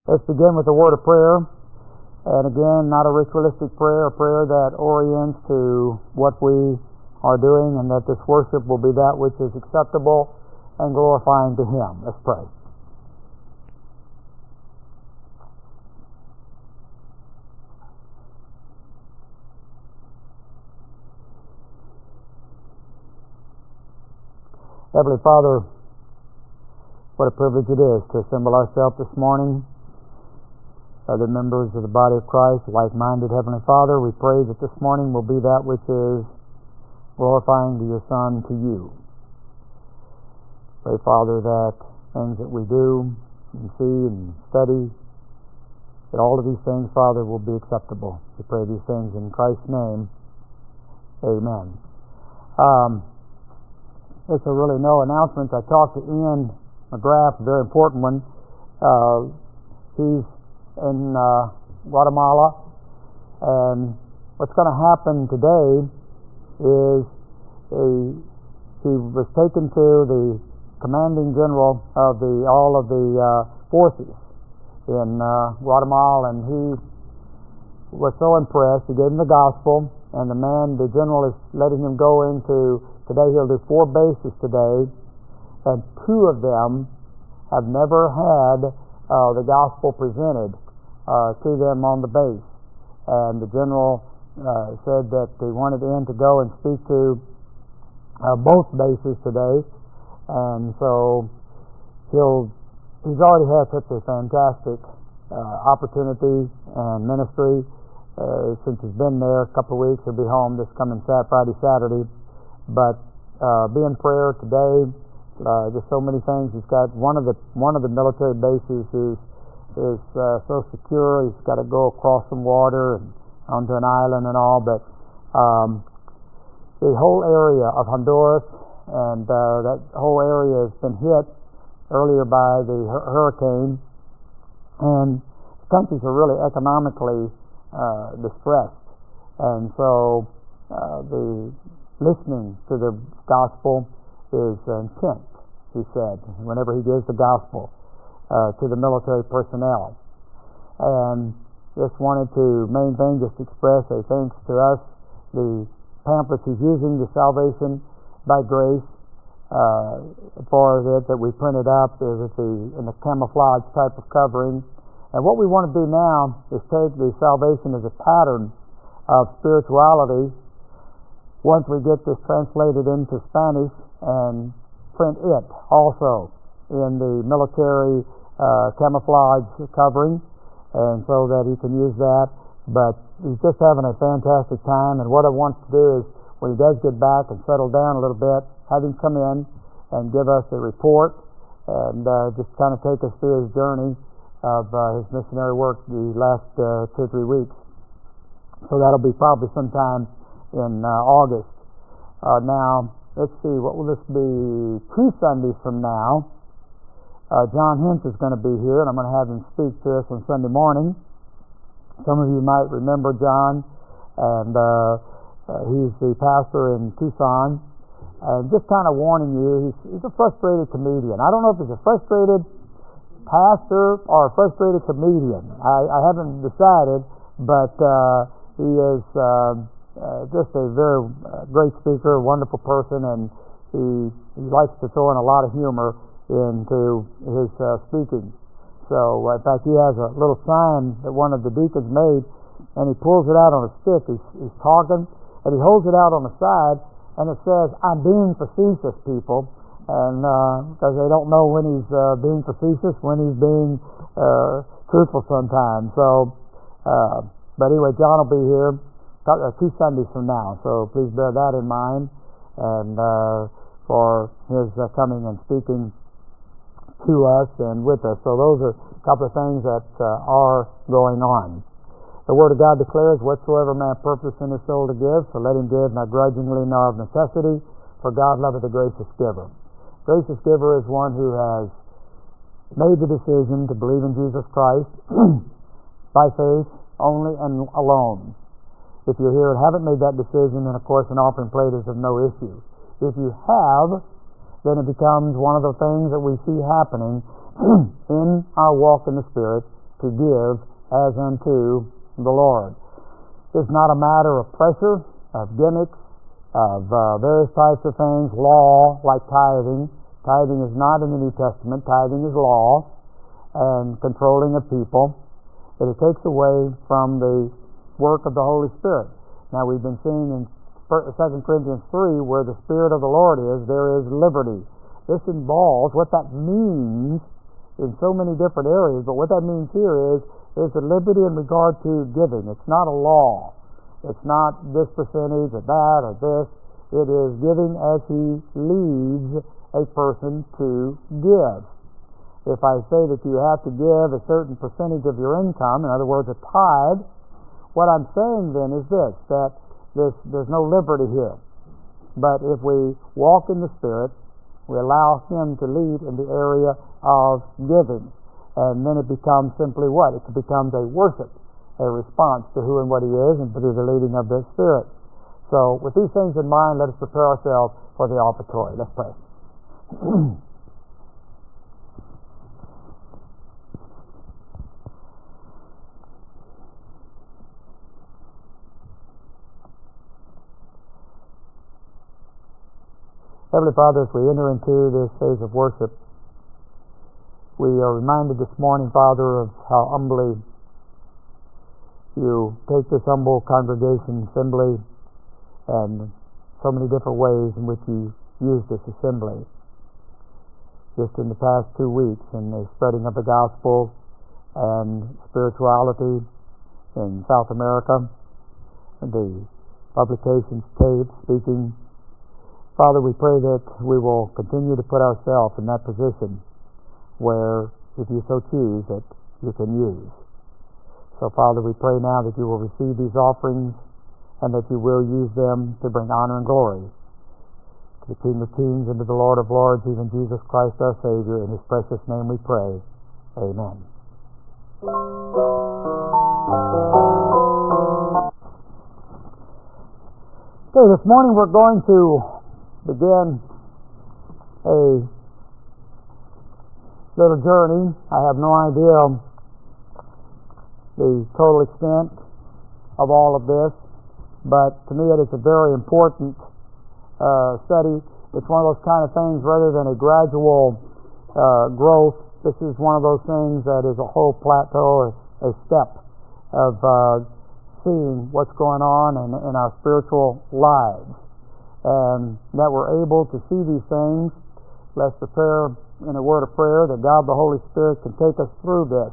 Let's begin with a word of prayer. And again, not a ritualistic prayer, a prayer that orients to what we are doing, and that this worship will be that which is acceptable and glorifying to Him. Let's pray. Heavenly Father, what a privilege it is to assemble ourselves this morning. Other members of the body of Christ, like-minded. Heavenly Father, we pray that this morning will be that which is glorifying to your Son, to you. Pray, Father, that things that we do and see and study, that all of these things, Father, will be acceptable. We pray these things in Christ's name. Amen. There's really no announcements. I talked to Ian McGrath, a very important one. He's in Guatemala, and what's going to happen today is he was taken to the commanding general of all of the forces in Guatemala, and he was so impressed. He gave him the gospel, and the general is letting him go into, today he'll do 4 bases today, and 2 of them have never had the gospel presented to them on the base. And the general said that they wanted Ian to go and speak to both bases today, and so he's already had such a fantastic opportunity and ministry since he's been there a couple of weeks. He'll be home this coming Friday, Saturday, but be in prayer today. Just so many things. He's got one of the military bases is so secure. He's got to go across some water and onto an island and all, but the whole area of Honduras and that whole area has been hit earlier by the hurricane, and countries are really economically distressed, and so the listening to the gospel is intense, he said, whenever he gives the gospel to the military personnel. And just wanted to, main thing, just express a thanks to us. The pamphlets he's using, the Salvation by Grace, for it that we printed up is in the camouflage type of covering. And what we want to do now is take the salvation as a pattern of spirituality. Once we get this translated into Spanish, and print it also in the military camouflage covering, and so that he can use that. But he's just having a fantastic time, and what I want to do is, when he does get back and settle down a little bit, have him come in and give us a report, and just kind of take us through his journey of his missionary work the last 2 or 3 weeks. So that'll be probably sometime in August. Now, let's see, what will this be? 2 Sundays from now, John Hintz is going to be here, and I'm going to have him speak to us on Sunday morning. Some of you might remember John, and he's the pastor in Tucson. And just kind of warning you, he's a frustrated comedian. I don't know if he's a frustrated pastor or a frustrated comedian. I haven't decided, but he is just a very great speaker, wonderful person, and he likes to throw in a lot of humor into his speaking. So, in fact, he has a little sign that one of the deacons made, and he pulls it out on a stick. He's talking, and he holds it out on the side, and it says, "I'm being facetious, people," and because they don't know when he's being facetious, when he's being truthful sometimes. So, but anyway, John will be here 2 Sundays from now, so please bear that in mind, and for his coming and speaking to us and with us. So those are a couple of things that are going on. The Word of God declares, "Whatsoever man purpose in his soul to give, so let him give, not grudgingly nor of necessity, for God loveth a gracious giver." Gracious giver is one who has made the decision to believe in Jesus Christ by faith only and alone. If you're here and haven't made that decision, then of course an offering plate is of no issue. If you have, then it becomes one of the things that we see happening in our walk in the Spirit, to give as unto the Lord. It's not a matter of pressure, of gimmicks, of various types of things, law, like tithing. Tithing is not in the New Testament. Tithing is law and controlling of people. It takes away from the work of the Holy Spirit. Now, we've been seeing in 2 Corinthians 3, where the Spirit of the Lord is, there is liberty. This involves what that means in so many different areas, but what that means here is the liberty in regard to giving. It's not a law. It's not this percentage or that or this. It is giving as He leads a person to give. If I say that you have to give a certain percentage of your income, in other words, a tithe, what I'm saying then is this, that there's no liberty here. But if we walk in the Spirit, we allow Him to lead in the area of giving. And then it becomes simply what? It becomes a worship, a response to who and what He is and through the leading of the Spirit. So with these things in mind, let us prepare ourselves for the offertory. Let's pray. Heavenly Father, as we enter into this phase of worship, we are reminded this morning, Father, of how humbly You take this humble congregation assembly and so many different ways in which You use this assembly. Just in the past 2 weeks, in the spreading of the gospel and spirituality in South America, the publications, tapes, speaking. Father, we pray that we will continue to put ourselves in that position where, if You so choose, that You can use. So, Father, we pray now that You will receive these offerings and that You will use them to bring honor and glory to the King of Kings and to the Lord of Lords, even Jesus Christ our Savior. In His precious name we pray. Amen. Okay, this morning we're going to begin a little journey. I have no idea the total extent of all of this, but to me it is a very important study. It's one of those kind of things, rather than a gradual growth, this is one of those things that is a whole plateau, or a step of seeing what's going on in our spiritual lives. And that we're able to see these things. Let's prepare in a word of prayer that God the Holy Spirit can take us through this.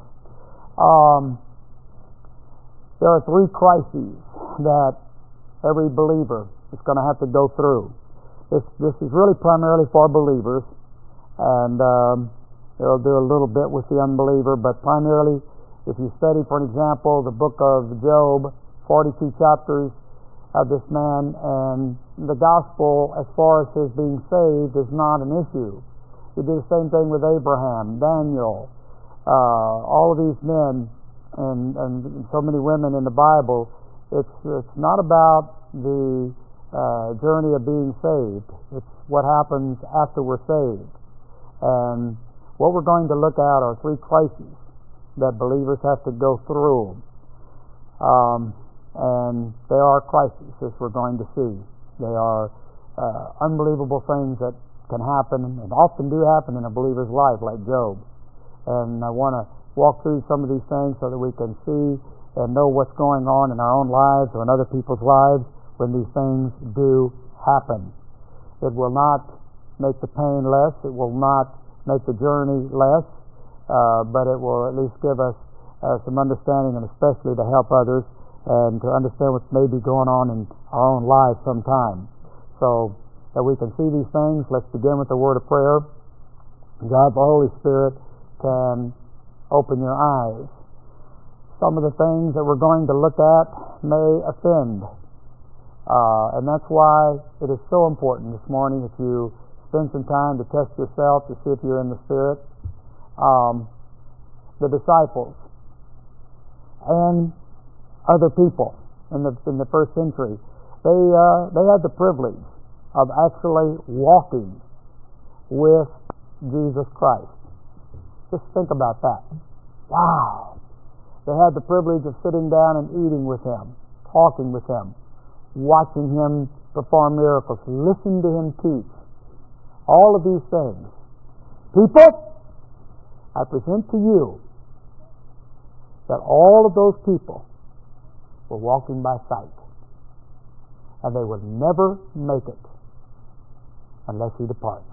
There are 3 crises that every believer is going to have to go through. This is really primarily for believers, and it'll do a little bit with the unbeliever, but primarily, if you study, for an example, the book of Job, 42 chapters of this man, and the gospel as far as his being saved is not an issue. He did the same thing with Abraham, Daniel, all of these men, and so many women in the Bible. It's not about the journey of being saved. It's what happens after we're saved. And what we're going to look at are 3 crises that believers have to go through. And they are crises, as we're going to see. They are unbelievable things that can happen, and often do happen in a believer's life, like Job. And I want to walk through some of these things so that we can see and know what's going on in our own lives or in other people's lives when these things do happen. It will not make the pain less. It will not make the journey less, but it will at least give us some understanding, and especially to help others and to understand what may be going on in our own lives sometime. So that we can see these things, let's begin with the word of prayer. God, the Holy Spirit, can open your eyes. Some of the things that we're going to look at may offend. And that's why it is so important this morning, if you spend some time to test yourself to see if you're in the Spirit. The disciples and other people in the first century, they had the privilege of actually walking with Jesus Christ. Just think about that. Wow! They had the privilege of sitting down and eating with him, talking with him, watching him perform miracles, listening to him teach. All of these things. People, I present to you that all of those people were walking by sight, and they will never make it unless he departs,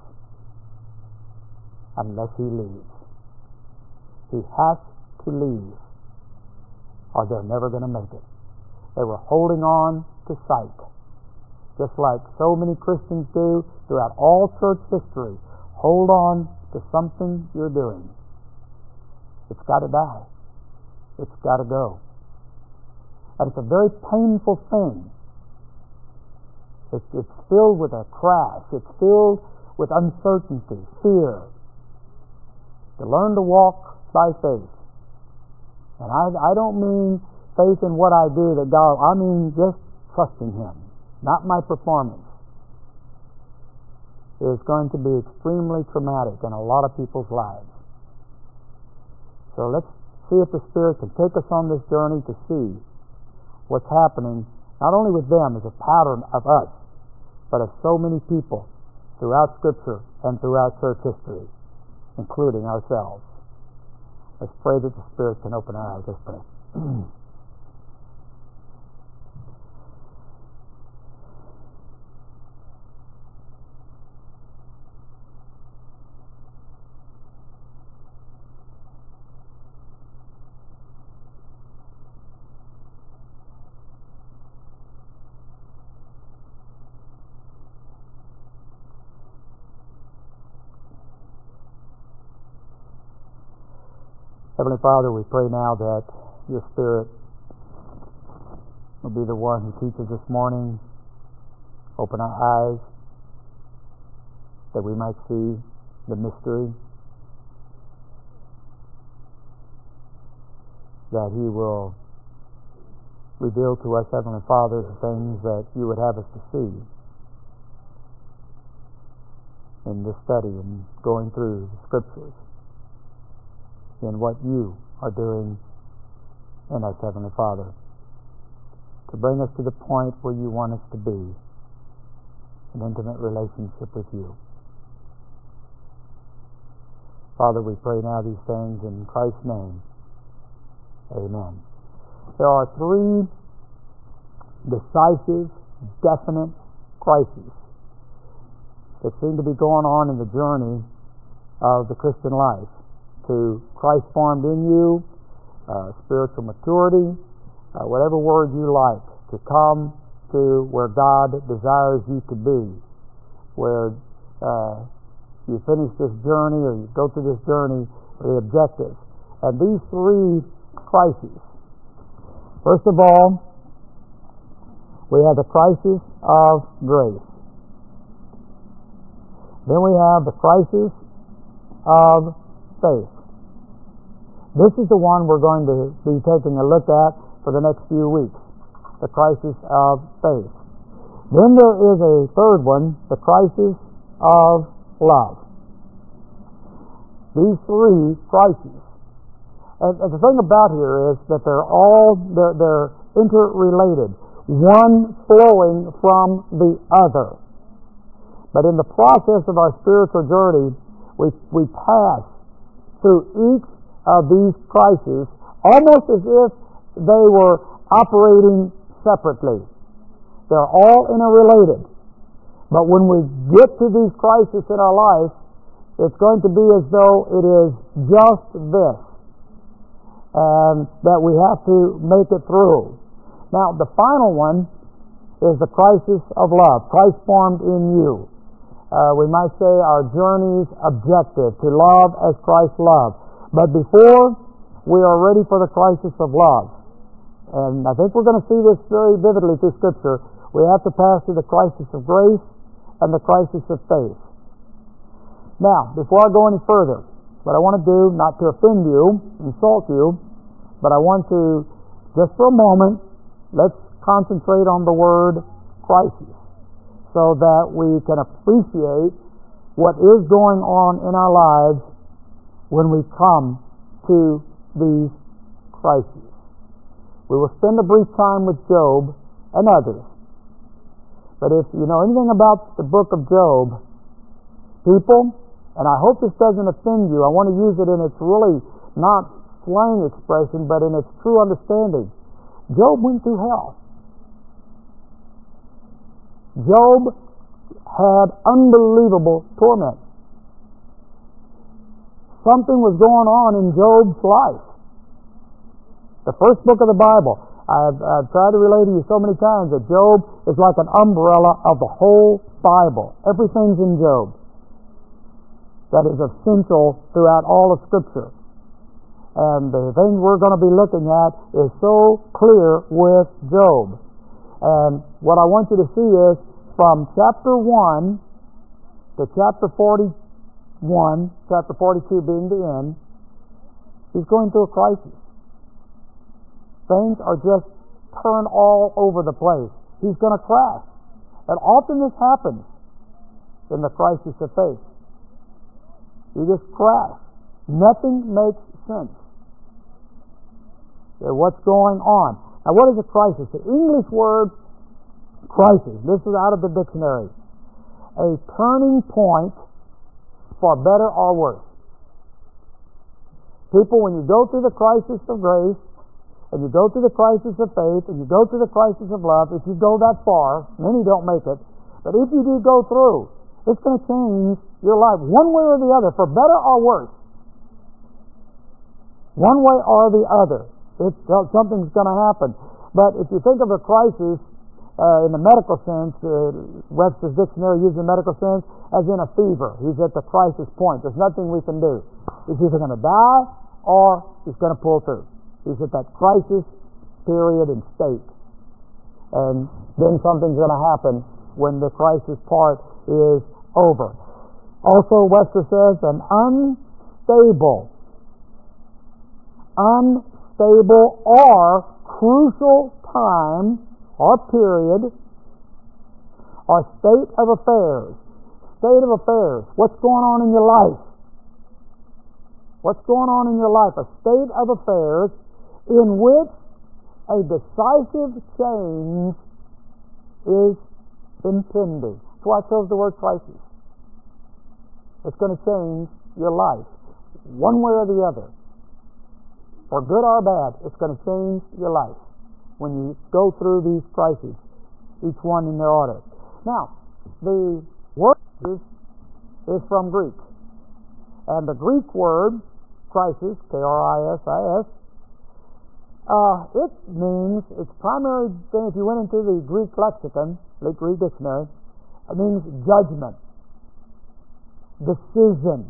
unless he leaves. He has to leave, or they're never going to make it. They were holding on to sight, just like so many Christians do throughout all church history. Hold on to something you're doing. It's got to die. It's got to go. And it's a very painful thing. It's filled with a crash. It's filled with uncertainty, fear. To learn to walk by faith. And I don't mean faith in what I do that God, I mean just trusting Him, not my performance. Is going to be extremely traumatic in a lot of people's lives. So let's see if the Spirit can take us on this journey to see what's happening, not only with them as a pattern of us, but of so many people throughout Scripture and throughout church history, including ourselves. Let's pray that the Spirit can open our eyes. Let's pray. Heavenly Father, we pray now that your Spirit will be the one who teaches this morning. Open our eyes that we might see the mystery, that He will reveal to us, Heavenly Father, the things that you would have us to see in this study and going through the Scriptures, in what you are doing in us, Heavenly Father, to bring us to the point where you want us to be, an intimate relationship with you. Father, we pray now these things in Christ's name. Amen. There are three decisive, definite crises that seem to be going on in the journey of the Christian life. To Christ formed in you, spiritual maturity, whatever word you like, to come to where God desires you to be, where you finish this journey or you go through this journey for the objectives. And these three crises. First of all, we have the crisis of grace. Then we have the crisis of faith. This is the one we're going to be taking a look at for the next few weeks, the crisis of faith. Then there is a third one, the crisis of love. These three crises. And the thing about here is that they're interrelated, one flowing from the other. But in the process of our spiritual journey, we pass through each of these crises almost as if they were operating separately. They're all interrelated. But when we get to these crises in our life, it's going to be as though it is just this, and that we have to make it through. Now, the final one is the crisis of love, Christ formed in you. We might say our journey's objective, to love as Christ loved. But before we are ready for the crisis of love, and I think we're going to see this very vividly through Scripture, we have to pass through the crisis of grace and the crisis of faith. Now, before I go any further, what I want to do, not to offend you, insult you, but I want to, just for a moment, let's concentrate on the word crisis, so that we can appreciate what is going on in our lives when we come to these crises. We will spend a brief time with Job and others. But if you know anything about the book of Job, people, and I hope this doesn't offend you, I want to use it in its really not slang expression, but in its true understanding. Job went through hell. Job had unbelievable torment. Something was going on in Job's life. The first book of the Bible, I've tried to relate to you so many times that Job is like an umbrella of the whole Bible. Everything's in Job that is essential throughout all of Scripture. And the thing we're going to be looking at is so clear with Job. And what I want you to see is from chapter 1 to chapter 41, chapter 42 being the end, he's going through a crisis. Things are just turned all over the place. He's going to crash. And often this happens in the crisis of faith. You just crash. Nothing makes sense. What's going on? Now, what is a crisis? The English word crisis, this is out of the dictionary, a turning point for better or worse. People, when you go through the crisis of grace, and you go through the crisis of faith, and you go through the crisis of love, if you go that far, many don't make it, but if you do go through, it's going to change your life one way or the other, for better or worse. One way or the other. Something's going to happen. But if you think of a crisis in the medical sense, Webster's Dictionary uses the medical sense as in a fever. He's at the crisis point. There's nothing we can do. He's either going to die or he's going to pull through. He's at that crisis period and state. And then something's going to happen when the crisis part is over. Also, Webster says an unstable or crucial time or period or state of affairs. State of affairs. What's going on in your life? What's going on in your life? A state of affairs in which a decisive change is impending. That's why I chose the word crisis. It's going to change your life, one way or the other. For good or bad, it's going to change your life when you go through these crises, each one in their order. Now, the word is from Greek. And the Greek word, crisis, K-R-I-S-I-S, it means, its primary thing, if you went into the Greek lexicon, the Greek dictionary, it means judgment, decision.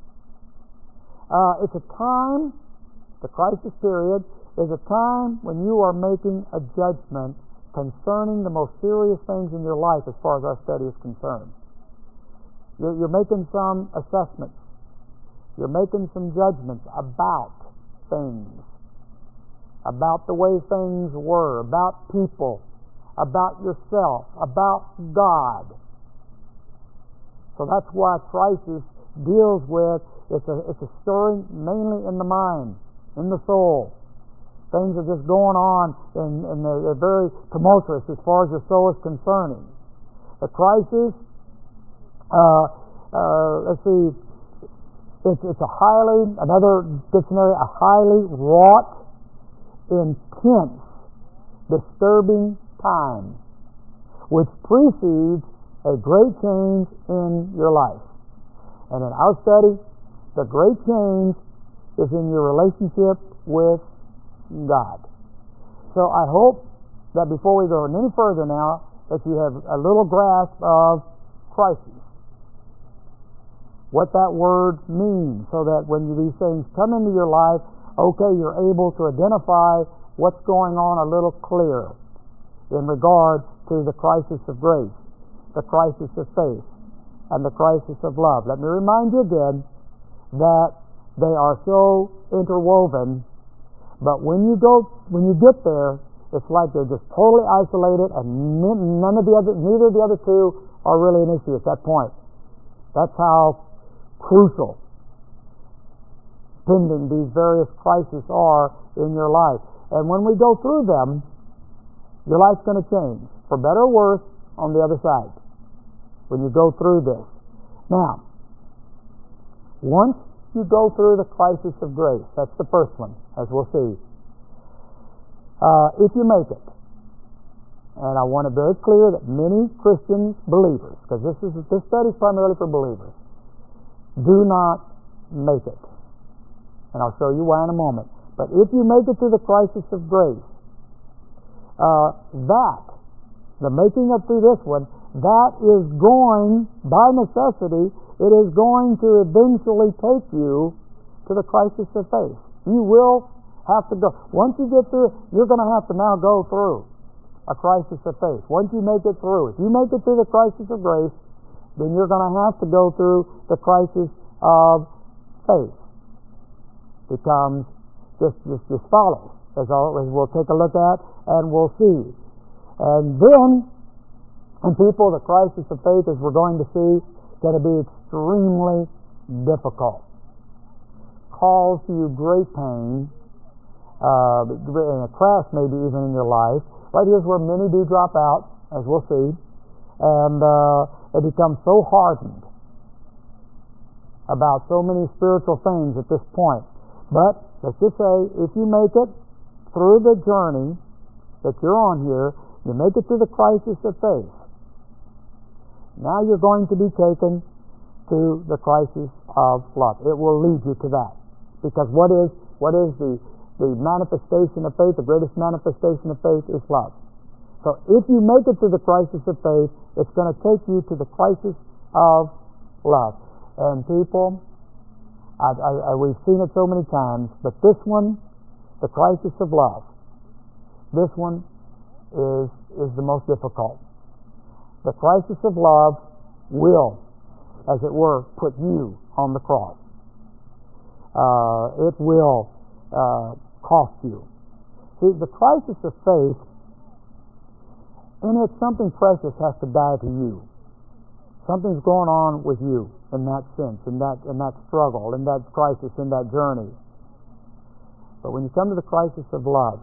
It's a time, the crisis period is a time when you are making a judgment concerning the most serious things in your life as far as our study is concerned. You're making some assessments. You're making some judgments about things, about the way things were, about people, about yourself, about God. So that's why crisis deals with, it's a stirring mainly in the mind, in the soul. Things are just going on and they're very tumultuous as far as your soul is concerning. The crisis, let's see, it's a highly, another dictionary, a highly wrought, intense, disturbing time, which precedes a great change in your life. And in our study, the great change is in your relationship with God. So I hope that before we go any further now, that you have a little grasp of crisis, what that word means, so that when these things come into your life, okay, you're able to identify what's going on a little clearer in regard to the crisis of grace, the crisis of faith, and the crisis of love. Let me remind you again that they are so interwoven, but when you get there, it's like they're just totally isolated, and neither of the other two are really an issue at that point. That's how crucial pending these various crises are in your life. And when we go through them, your life's going to change, for better or worse, on the other side, when you go through this. Now, once you go through the crisis of grace, that's the first one, as we'll see. If you make it, and I want it very clear that many Christians, believers, because this study is primarily for believers, do not make it. And I'll show you why in a moment. But if you make it through the crisis of grace, the making it through this one, that is going, by necessity, it is going to eventually take you to the crisis of faith. You will have to go. Once you get through, you're going to have to now go through a crisis of faith. Once you make it through, if you make it through the crisis of grace, then you're going to have to go through the crisis of faith. Becomes just follows, as we'll take a look at and we'll see. And then, in people, the crisis of faith, as we're going to see, is going to be extremely difficult. Cause you great pain, and a crash maybe even in your life. Right here's where many do drop out, as we'll see, and they become so hardened about so many spiritual things at this point. But let's just say, if you make it through the journey that you're on here, you make it through the crisis of faith, now you're going to be taken to the crisis of love. It will lead you to that. Because what is the manifestation of faith? The greatest manifestation of faith is love. So if you make it through the crisis of faith, it's going to take you to the crisis of love. And people, we've seen it so many times, but this one, the crisis of love, this one is the most difficult. The crisis of love will, as it were, put you on the cross. It will cost you. See, the crisis of faith, in it, something precious has to die to you. Something's going on with you in that sense, in that struggle, in that crisis, in that journey. But when you come to the crisis of love,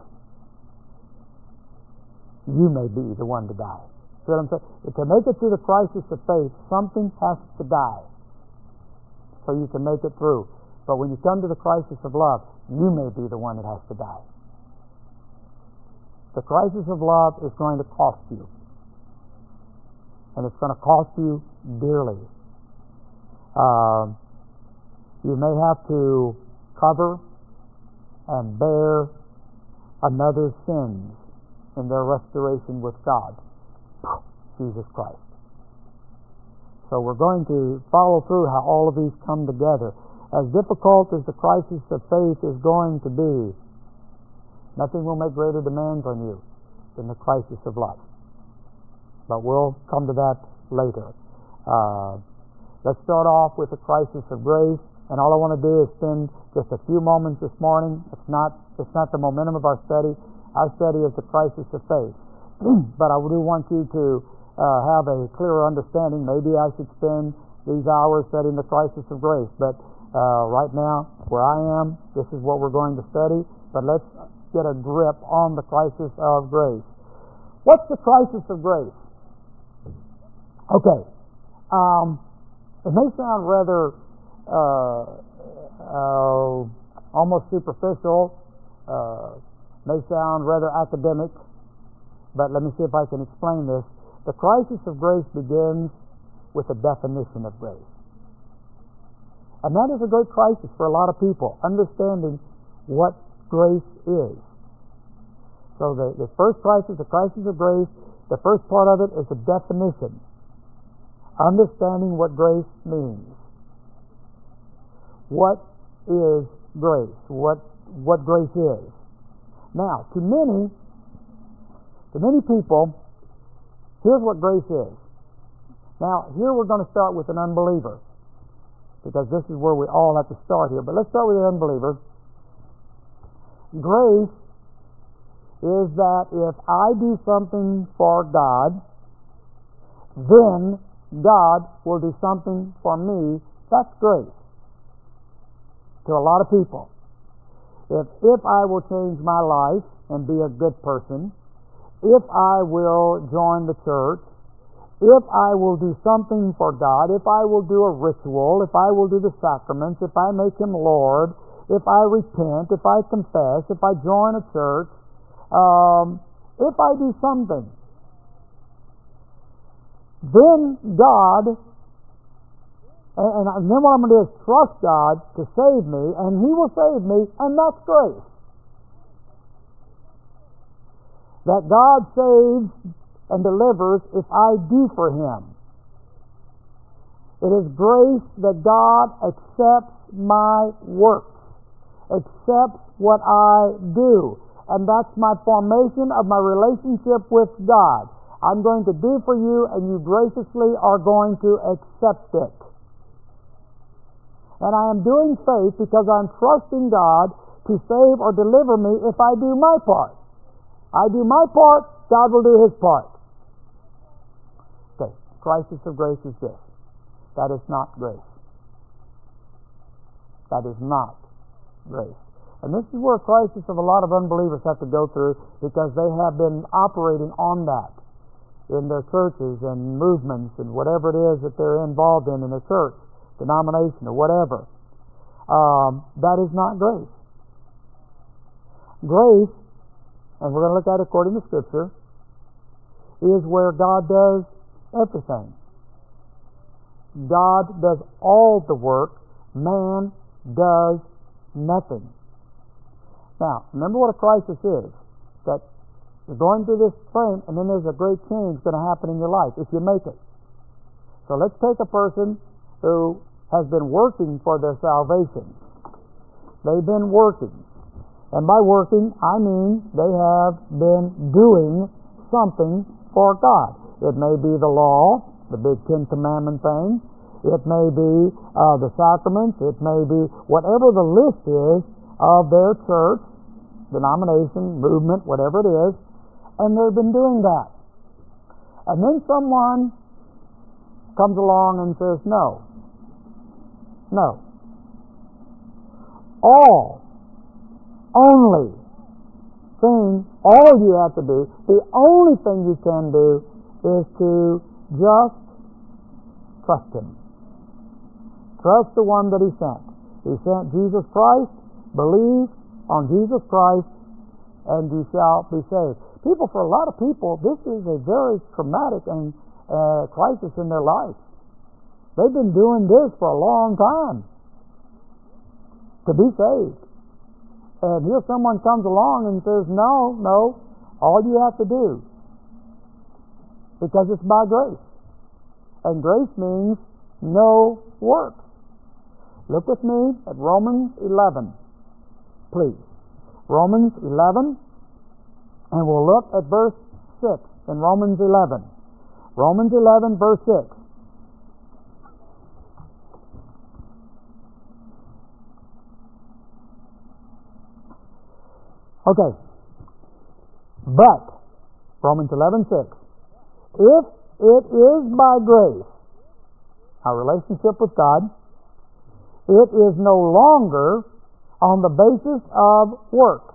you may be the one to die. See what I'm saying? To make it through the crisis of faith, something has to die so you can make it through. But when you come to the crisis of love, you may be the one that has to die. The crisis of love is going to cost you. And it's going to cost you dearly. You may have to cover and bear another's sins in their restoration with God, Jesus Christ. So we're going to follow through how all of these come together. As difficult as the crisis of faith is going to be, nothing will make greater demands on you than the crisis of life. But we'll come to that later. Let's start off with the crisis of grace, and all I want to do is spend just a few moments this morning. It's not the momentum of our study. Our study is the crisis of faith. But I do want you to have a clearer understanding. Maybe I should spend these hours studying the crisis of grace. But right now, where I am, this is what we're going to study. But let's get a grip on the crisis of grace. What's the crisis of grace? Okay. It may sound rather almost superficial, may sound rather academic, but let me see if I can explain this. The crisis of grace begins with a definition of grace. And that is a great crisis for a lot of people, understanding what grace is. So the first crisis, the crisis of grace, the first part of it is a definition. Understanding what grace means. What is grace? What grace is? Now, to many people, here's what grace is. Now, here we're going to start with an unbeliever, because this is where we all have to start here. But let's start with an unbeliever. Grace is that if I do something for God, then God will do something for me. That's grace. to a lot of people. If I will change my life and be a good person, if I will join the church, if I will do something for God, if I will do a ritual, if I will do the sacraments, if I make Him Lord, if I repent, if I confess, if I join a church, if I do something, then God, and then what I'm going to do is trust God to save me, and He will save me, and that's grace. That God saves and delivers if I do for Him. It is grace that God accepts my works, accepts what I do, and that's my formation of my relationship with God. I'm going to do for you, and you graciously are going to accept it. And I am doing faith because I'm trusting God to save or deliver me if I do my part. I do my part, God will do His part. Okay, crisis of grace is this. That is not grace. That is not grace. And this is where a crisis of a lot of unbelievers have to go through, because they have been operating on that in their churches and movements and whatever it is that they're involved in a church, denomination, or whatever. That is not grace. Grace, and we're going to look at it according to Scripture, is where God does everything. God does all the work. Man does nothing. Now, remember what a crisis is. That you're going through this frame, and then there's a great change going to happen in your life if you make it. So let's take a person who has been working for their salvation. They've been working. And by working, I mean they have been doing something for God. It may be the law, the big Ten Commandment thing. It may be the sacraments. It may be whatever the list is of their church, denomination, movement, whatever it is, and they've been doing that. And then someone comes along and says, no. All you have to do, the only thing you can do is to just trust Him. Trust the one that He sent. He sent Jesus Christ. Believe on Jesus Christ, and you shall be saved. People, for a lot of people, this is a very traumatic and crisis in their life. They've been doing this for a long time to be saved. And here someone comes along and says, no, all you have to do, because it's by grace. And grace means no works. Look with me at Romans 11, please. Romans 11, and we'll look at verse 6 in Romans 11. Romans 11, verse 6. Okay. But, Romans 11:6, if it is by grace, our relationship with God, it is no longer on the basis of works.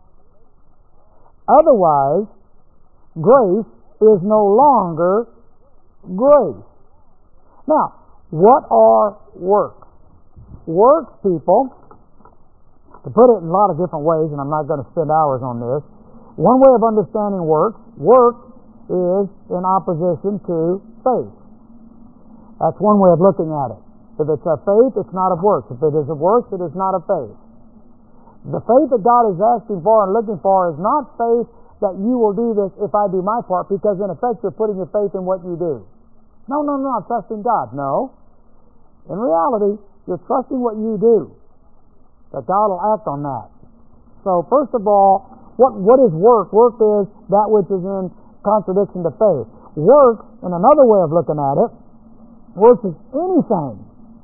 Otherwise, grace is no longer grace. Now, what are works? Works, people, to put it in a lot of different ways, and I'm not going to spend hours on this, one way of understanding work is in opposition to faith. That's one way of looking at it. If it's of faith, it's not of works. If it is of works, it is not of faith. The faith that God is asking for and looking for is not faith that you will do this if I do my part, because in effect you're putting your faith in what you do. No, I'm trusting God. No. In reality, you're trusting what you do, that God will act on that. So first of all, what is work? Work is that which is in contradiction to faith. Work, in another way of looking at it, work is anything.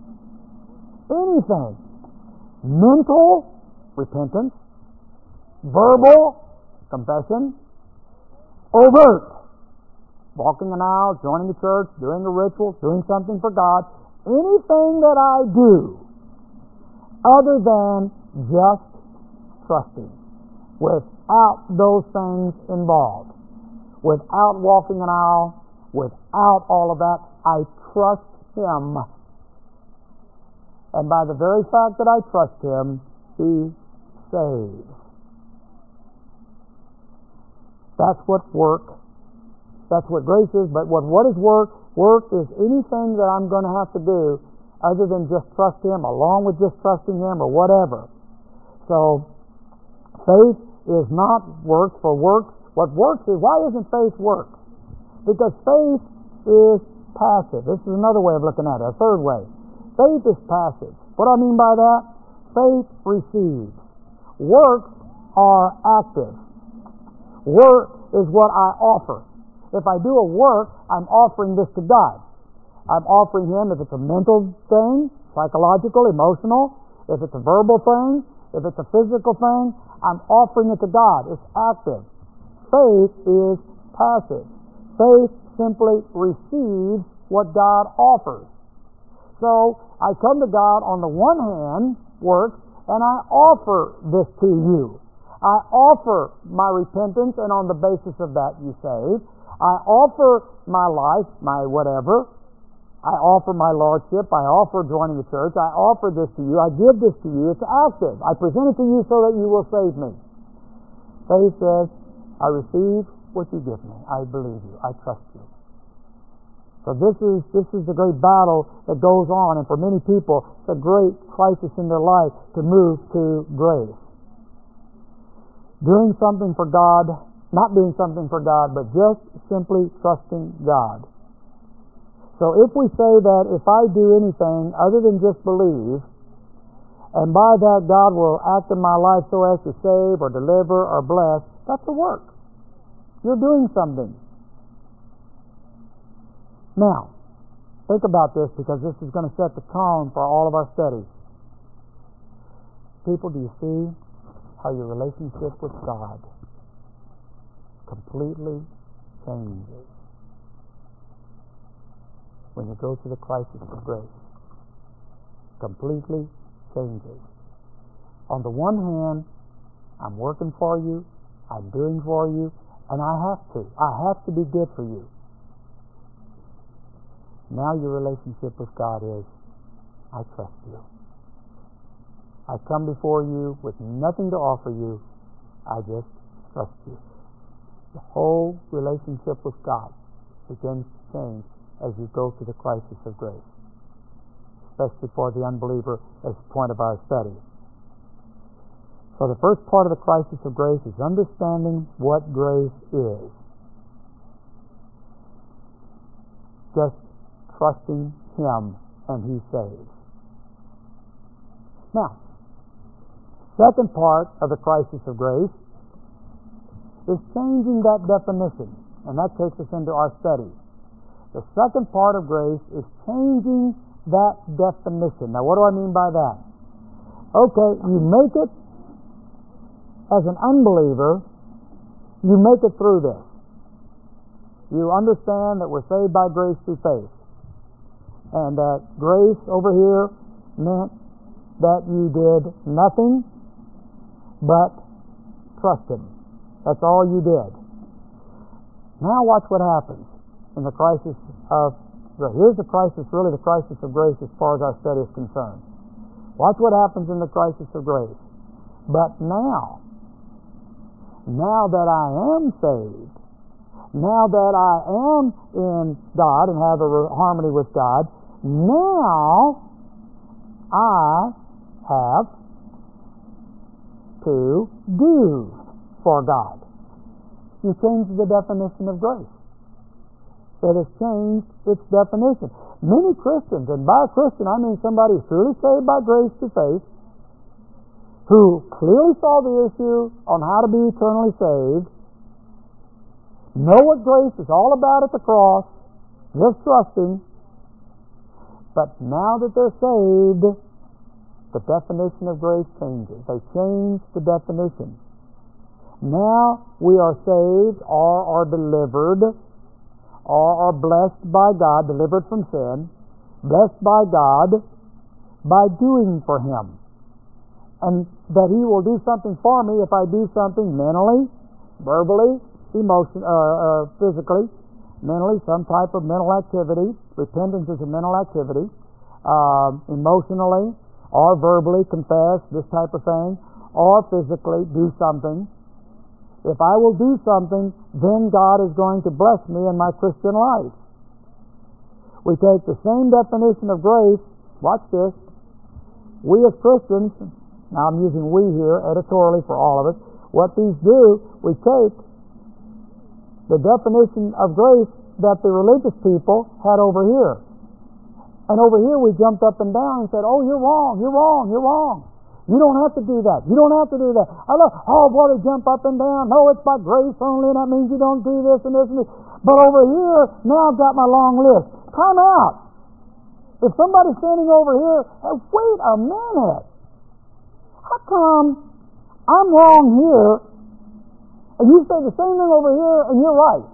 Mental, repentance. Verbal, confession. Overt, walking an aisle, joining a church, doing a ritual, doing something for God. Anything that I do other than just trusting, without those things involved, without walking an aisle, without all of that. I trust Him. And by the very fact that I trust Him, He saves. That's what work, that's what grace is. But what is work? Work is anything that I'm going to have to do other than just trust Him, along with just trusting Him or whatever. So, faith is not works for works. What works is, why isn't faith works? Because faith is passive. This is another way of looking at it, a third way. Faith is passive. What do I mean by that? Faith receives. Works are active. Work is what I offer. If I do a work, I'm offering this to God. I'm offering Him, if it's a mental thing, psychological, emotional, if it's a verbal thing, if it's a physical thing, I'm offering it to God. It's active. Faith is passive. Faith simply receives what God offers. So I come to God on the one hand, works, and I offer this to you. I offer my repentance, and on the basis of that you save. I offer my life, my whatever. I offer my lordship. I offer joining the church. I offer this to you. I give this to you. It's active. I present it to you so that you will save me. Faith says, I receive what you give me. I believe you. I trust you. So this is the great battle that goes on, and for many people, it's a great crisis in their life to move to grace. Doing something for God, not doing something for God, but just simply trusting God. So if we say that if I do anything other than just believe, and by that God will act in my life so as to save or deliver or bless, that's a work. You're doing something. Now, think about this, because this is going to set the tone for all of our studies. People, do you see how your relationship with God completely changes when you go through the crisis of grace? Completely changes. On the one hand, I'm working for you, I'm doing for you, and I have to be good for you. Now your relationship with God is, I trust you. I come before you with nothing to offer you, I just trust you. The whole relationship with God begins to change as you go through the crisis of grace, especially for the unbeliever as the point of our study. So the first part of the crisis of grace is understanding what grace is. Just trusting Him and He saves. Now, second part of the crisis of grace is changing that definition, and that takes us into our study. The second part of grace is changing that definition. Now, what do I mean by that? Okay, you make it as an unbeliever, you make it through this. You understand that we're saved by grace through faith, and that grace over here meant that you did nothing but trust Him. That's all you did. Now watch what happens in the crisis of grace. Here's the crisis, really the crisis of grace as far as our study is concerned. Watch what happens in the crisis of grace. But now that I am saved, now that I am in God and have a harmony with God, now I have to do for God. You change the definition of grace. It has changed its definition. Many Christians, and by a Christian I mean somebody who's truly saved by grace through faith, who clearly saw the issue on how to be eternally saved, know what grace is all about at the cross, just trusting, but now that they're saved, the definition of grace changes. They change the definition. Now we are saved, or are delivered, or are blessed by God, delivered from sin, blessed by God by doing for Him. and that He will do something for me if I do something mentally, verbally, physically. Mentally, some type of mental activity. Repentance is a mental activity. Emotionally or verbally confess, this type of thing, or physically do something. If I will do something, then God is going to bless me in my Christian life. We take the same definition of grace. Watch this. We as Christians, now I'm using we here editorially for all of us, what these do, we take the definition of grace that the religious people had over here. And over here we jumped up and down and said, oh, you're wrong, you're wrong, you're wrong. You don't have to do that. You don't have to do that. Oh, boy, they jump up and down. No, it's by grace only, and that means you don't do this and this and this. But over here, now I've got my long list. Time out. If somebody's standing over here, hey, wait a minute. How come I'm wrong here, and you say the same thing over here, and you're right?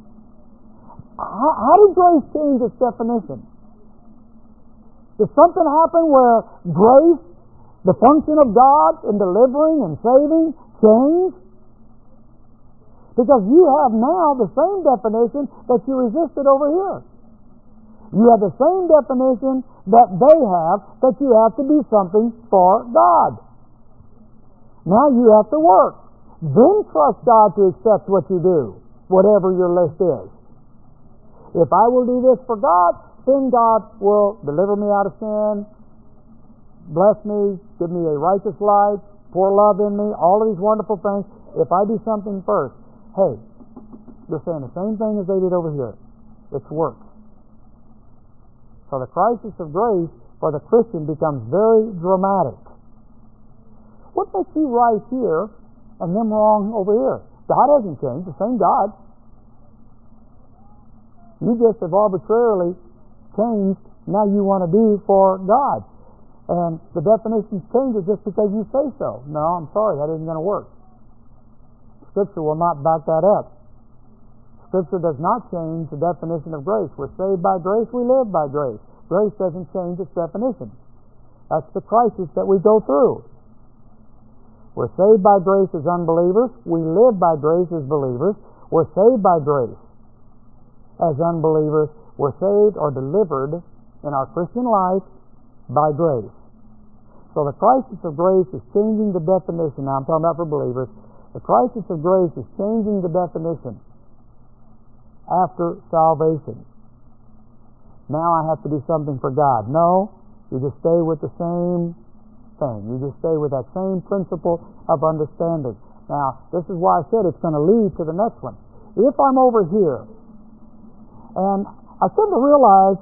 How did grace change its definition? Did something happen where grace, the function of God in delivering and saving, changed? Because you have now the same definition that you resisted over here. You have the same definition that they have, that you have to do something for God. Now you have to work. Then trust God to accept what you do, whatever your list is. If I will do this for God, then God will deliver me out of sin, bless me, give me a righteous life, pour love in me, all of these wonderful things. If I do something first, hey, you're saying the same thing as they did over here. It's works. So the crisis of grace for the Christian becomes very dramatic. What makes you right here and them wrong over here? God hasn't changed, the same God. You just have arbitrarily changed, now you want to do for God. And the definition changes just because you say so. No, I'm sorry, that isn't going to work. Scripture will not back that up. Scripture does not change the definition of grace. We're saved by grace, we live by grace. Grace doesn't change its definition. That's the crisis that we go through. We're saved by grace as unbelievers. We live by grace as believers. We're saved by grace as unbelievers. We're saved or delivered in our Christian life by grace. So the crisis of grace is changing the definition. Now I'm talking about for believers. The crisis of grace is changing the definition after salvation. Now I have to do something for God. No, you just stay with the same thing. You just stay with that same principle of understanding. Now, this is why I said it's going to lead to the next one. If I'm over here, and I come to realize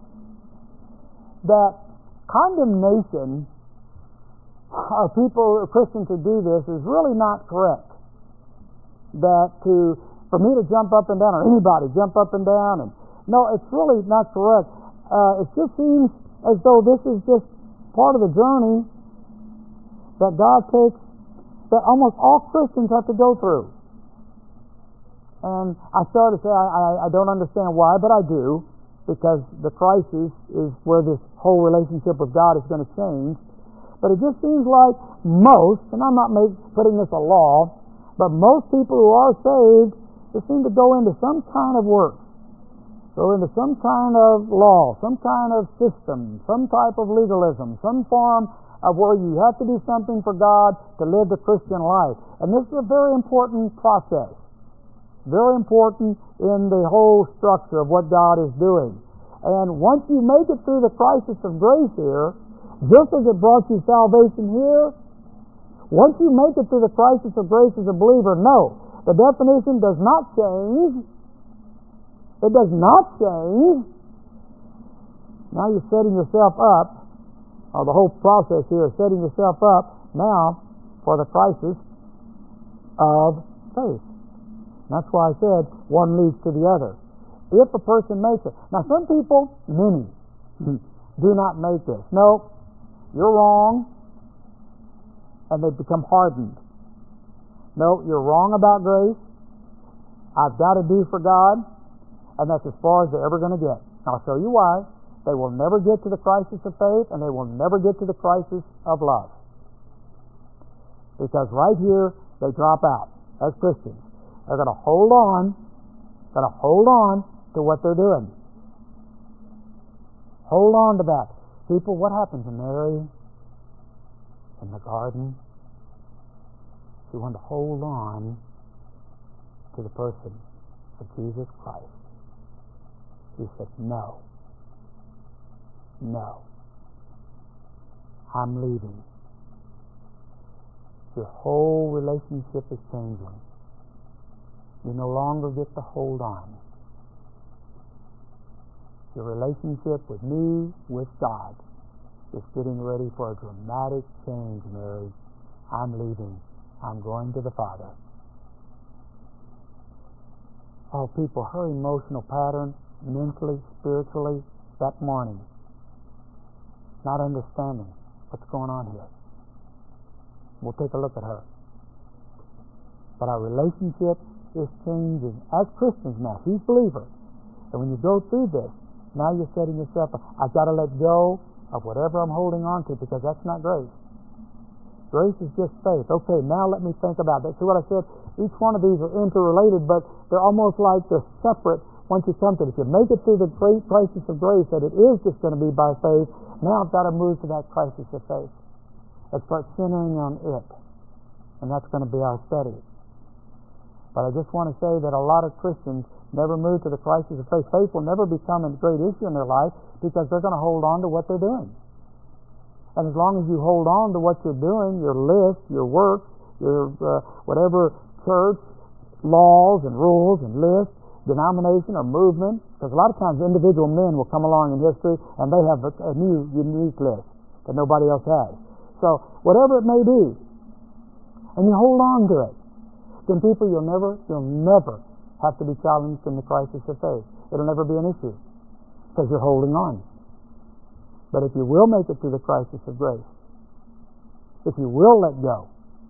that condemnation of people, Christians who do this, is really not correct. That for me to jump up and down, or anybody jump up and down, and no, it's really not correct. It just seems as though this is just part of the journey that God takes, that almost all Christians have to go through. And I started to say, I don't understand why, but I do, because the crisis is where this whole relationship with God is going to change. But it just seems like most, and I'm not putting this a law, but most people who are saved just seem to go into some kind of work, go into some kind of law, some kind of system, some type of legalism, some form of where you have to do something for God to live the Christian life. And this is a very important process, very important in the whole structure of what God is doing. And once you make it through the crisis of grace here, just as it brought you salvation here, once you make it through the crisis of grace as a believer, no, the definition does not change. It does not change. Now you're setting yourself up, or the whole process here is setting yourself up now for the crisis of faith. That's why I said one leads to the other. If a person makes it. Now some people, many, do not make this. No, you're wrong, and they become hardened. No, you're wrong about grace. I've got to do for God, and that's as far as they're ever going to get. I'll show you why. They will never get to the crisis of faith, and they will never get to the crisis of love. Because right here, they drop out as Christians. They're going to hold on to what they're doing. Hold on to that. People, what happened to Mary in the garden? She wanted to hold on to the person of Jesus Christ. She said, no, I'm leaving. Your whole relationship is changing. You no longer get to hold on. Your relationship with me, with God, is getting ready for a dramatic change, Mary. I'm leaving. I'm going to the Father. Oh, people, her emotional pattern, mentally, spiritually, that morning, not understanding what's going on here. We'll take a look at her. But our relationship is changing as Christians now. She's a believer. And when you go through this, now you're setting yourself up. I've got to let go of whatever I'm holding on to, because that's not grace. Grace is just faith. Okay, now let me think about that. See what I said? Each one of these are interrelated, but they're almost like they're separate once you come to it. If you make it through the great crisis of grace, that it is just going to be by faith, now I've got to move to that crisis of faith. Let's start centering on it. And that's going to be our study. But I just want to say that a lot of Christians never move to the crisis of faith. Faith will never become a great issue in their life because they're going to hold on to what they're doing. And as long as you hold on to what you're doing, your list, your work, your whatever church, laws and rules and lists, denomination or movement, because a lot of times individual men will come along in history and they have a new unique list that nobody else has. So whatever it may be, and you hold on to it, then people, you'll never have to be challenged in the crisis of faith. It'll never be an issue because you're holding on. But if you will make it through the crisis of grace, if you will let go,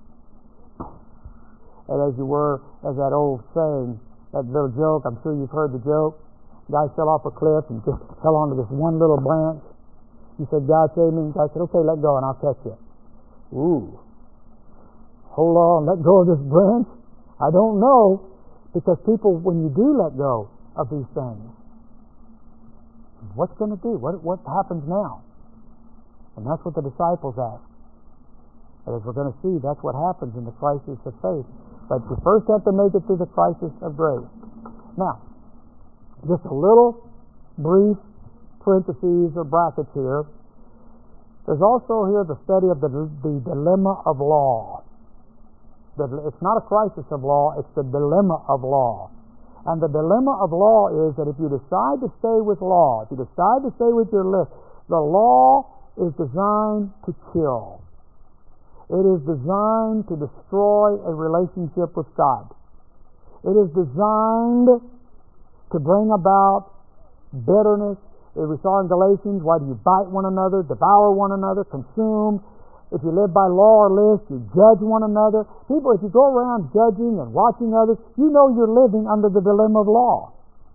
and as that old saying, that little joke, I'm sure you've heard the joke, guy fell off a cliff and just fell onto this one little branch. He said, God save me. And God said, okay, let go and I'll catch you. Ooh. Hold on, let go of this branch? I don't know. Because people, when you do let go of these things, what's going to do? What happens now? And that's what the disciples asked. And as we're going to see, that's what happens in the crisis of faith. But you first have to make it through the crisis of grace. Now, just a little brief parentheses or brackets here. There's also here the study of the dilemma of law. It's not a crisis of law, it's the dilemma of law. And the dilemma of law is that if you decide to stay with law, if you decide to stay with your list, the law is designed to kill. It is designed to destroy a relationship with God. It is designed to bring about bitterness. As we saw in Galatians, why do you bite one another, devour one another, consume? If you live by law or list, you judge one another. People, if you go around judging and watching others, you know you're living under the dilemma of law.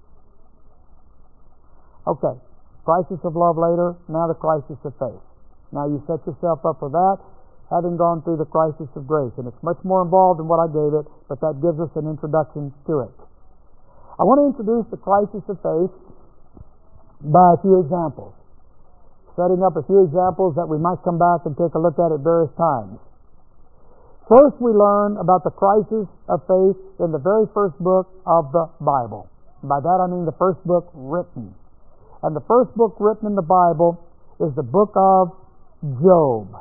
Okay, crisis of love later, now the crisis of faith. Now you set yourself up for that, having gone through the crisis of grace. And it's much more involved than what I gave it, but that gives us an introduction to it. I want to introduce the crisis of faith by a few examples, setting up a few examples that we might come back and take a look at various times. First, we learn about the crisis of faith in the very first book of the Bible. By that I mean the first book written. And the first book written in the Bible is the book of Job.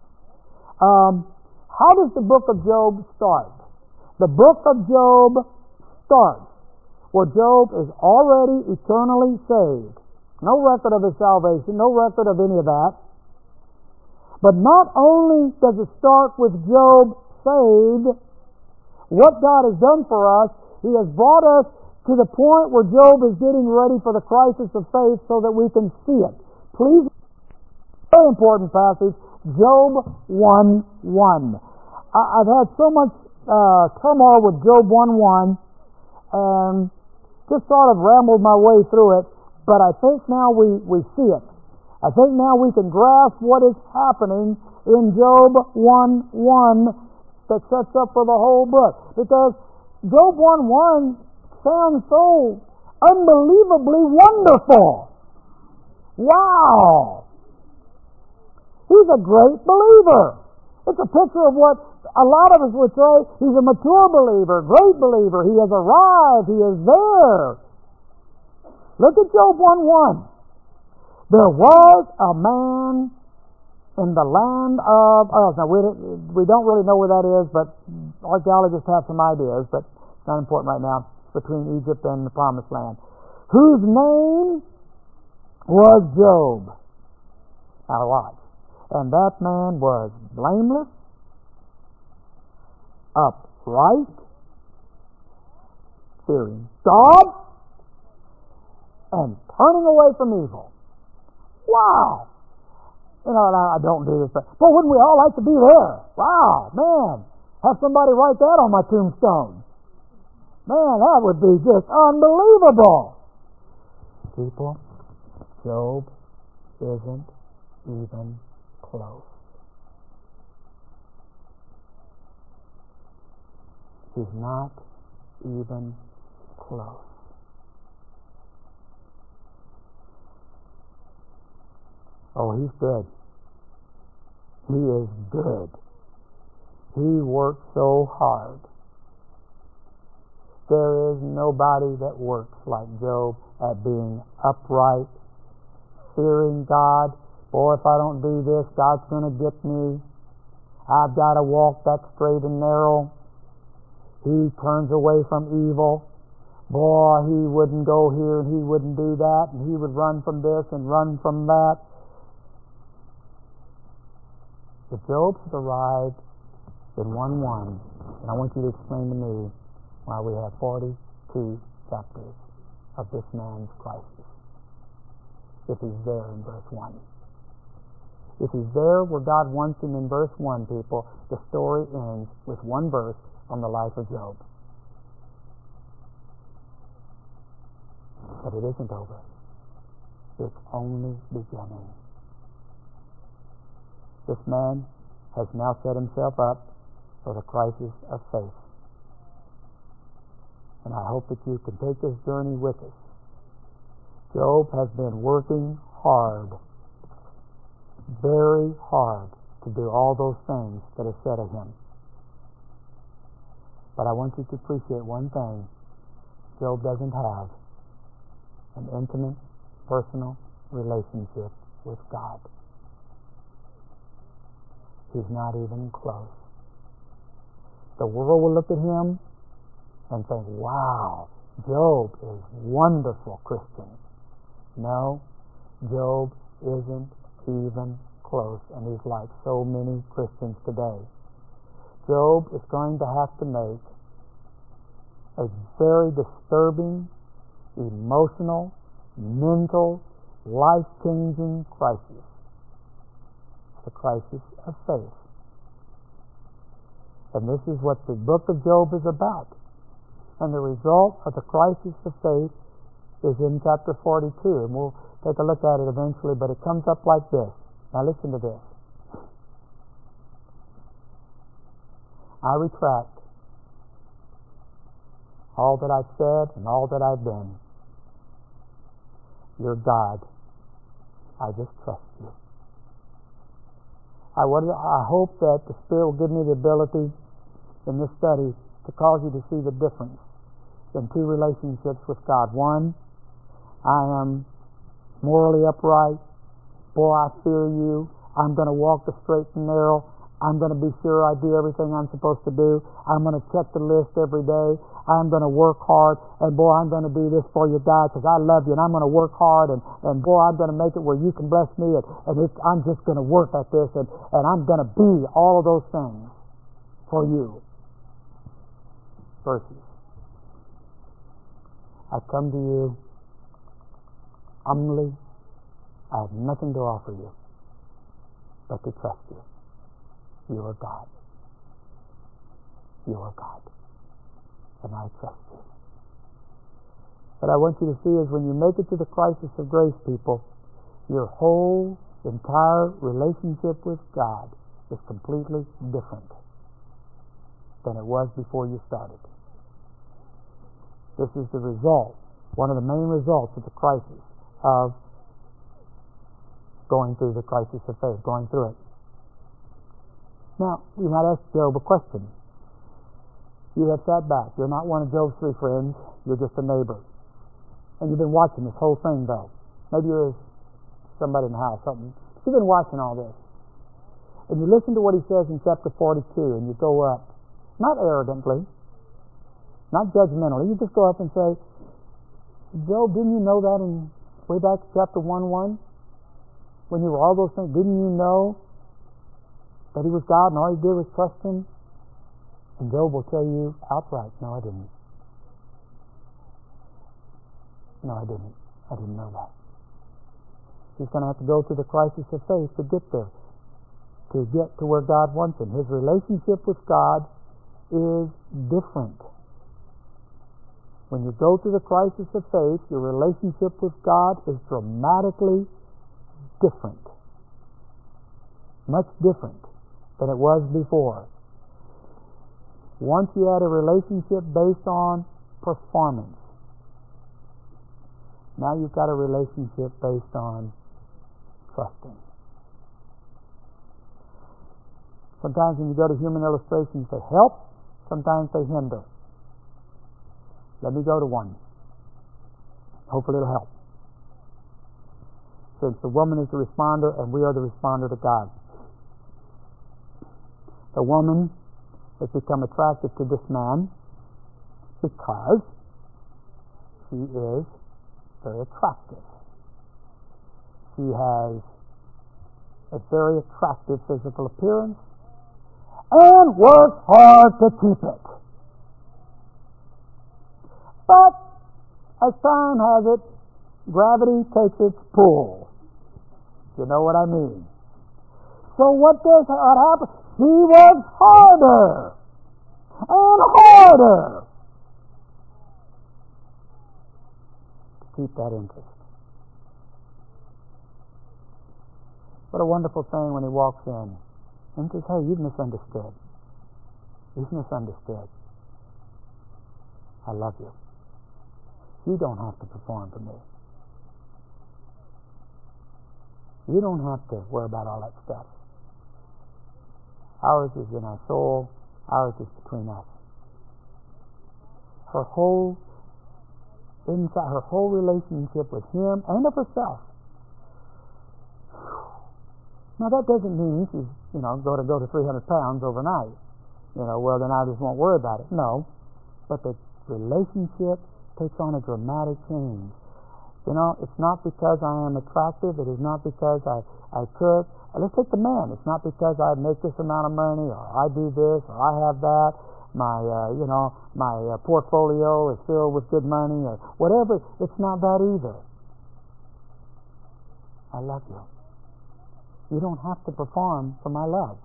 How does the book of Job start? The book of Job starts where Job is already eternally saved. No record of his salvation, no record of any of that. But not only does it start with Job saved, what God has done for us, He has brought us to the point where Job is getting ready for the crisis of faith so that we can see it. Please, very important passage, Job 1:1. I've had so much turmoil with Job 1:1 and just sort of rambled my way through it, but I think now we see it. I think now we can grasp what is happening in Job 1:1 that sets up for the whole book. Because Job 1:1 sounds so unbelievably wonderful. Wow! He's a great believer. It's a picture of what a lot of us would say. He's a mature believer, great believer. He has arrived. He is there. Look at Job 1:1. There was a man in the land of Uz. Now, we don't really know where that is, but archaeologists have some ideas, but it's not important right now. It's between Egypt and the Promised Land. Whose name was Job. Now watch. And that man was blameless, upright, fearing God, and turning away from evil. Wow! You know, I don't do this, but wouldn't we all like to be there? Wow, man! Have somebody write that on my tombstone. Man, that would be just unbelievable. People, Job isn't even close. He's not even close. Oh, he's good. He is good. He works so hard. There is nobody that works like Job at being upright, fearing God. Boy, if I don't do this, God's going to get me. I've got to walk that straight and narrow. He turns away from evil. Boy, he wouldn't go here and he wouldn't do that, and he would run from this and run from that. But Job has arrived in 1:1, and I want you to explain to me why we have 42 chapters of this man's crisis. If he's there in verse 1. If he's there where God wants him in verse 1, people, the story ends with one verse on the life of Job. But it isn't over. It's only beginning. This man has now set himself up for the crisis of faith. And I hope that you can take this journey with us. Job has been working hard, very hard, to do all those things that are said of him. But I want you to appreciate one thing. Job doesn't have an intimate, personal relationship with God. He's not even close. The world will look at him and think, wow, Job is wonderful Christian. No, Job isn't even close, and he's like so many Christians today. Job is going to have to make a very disturbing, emotional, mental, life-changing crisis. The crisis of faith. And this is what the book of Job is about. And the result of the crisis of faith is in chapter 42. And we'll take a look at it eventually, but it comes up like this. Now listen to this. I retract all that I've said and all that I've been. You're God. I just trust you. I hope that the Spirit will give me the ability in this study to cause you to see the difference in two relationships with God. One, I am morally upright. Boy, I fear you. I'm going to walk the straight and narrow. I'm going to be sure I do everything I'm supposed to do. I'm going to check the list every day. I'm going to work hard. And boy, I'm going to do this for you, God, because I love you. And I'm going to work hard. And boy, I'm going to make it where you can bless me. I'm just going to work at this. And I'm going to be all of those things for you. Verses. I come to you humbly. I have nothing to offer you but to trust you. You are God. You are God. And I trust you. What I want you to see is when you make it to the crisis of grace, people, your whole entire relationship with God is completely different. than it was before you started. This is the result, one of the main results of the crisis, of going through the crisis of faith, going through it. Now, you might ask Job a question. You have sat back. You're not one of Job's three friends. You're just a neighbor. And you've been watching this whole thing, though. Maybe you're somebody in the house, something. You've been watching all this. And you listen to what he says in chapter 42, and you go up, not arrogantly, not judgmentally. You just go up and say, Job, didn't you know that in way back to chapter 1:1? When you were all those things, didn't you know that he was God and all he did was trust him? And Job will tell you outright, no, I didn't. No, I didn't. I didn't know that. He's going to have to go through the crisis of faith to get there, to get to where God wants him. His relationship with God is different. When you go through the crisis of faith, your relationship with God is dramatically different. Much different than it was before. Once you had a relationship based on performance, now you've got a relationship based on trusting. Sometimes when you go to human illustrations, they help, sometimes they hinder. Let me go to one. Hopefully it'll help. Since the woman is the responder and we are the responder to God. The woman has become attracted to this man because she is very attractive. She has a very attractive physical appearance and works hard to keep it. But as time has it, gravity takes its pull. You know what I mean? So what happened? He works harder and harder to keep that interest. What a wonderful thing when he walks in and says, hey, you've misunderstood. You've misunderstood. I love you. You don't have to perform for me. You don't have to worry about all that stuff. Ours is in our soul. Ours is between us. Her whole relationship with him and of herself. Now that doesn't mean she's, going to go to 300 pounds overnight. Well then I just won't worry about it. No. But the relationship takes on a dramatic change. It's not because I am attractive. It is not because I cook. Let's take the man. It's not because I make this amount of money, or I do this, or I have that. My portfolio is filled with good money, or whatever. It's not that either. I love you. You don't have to perform for my love.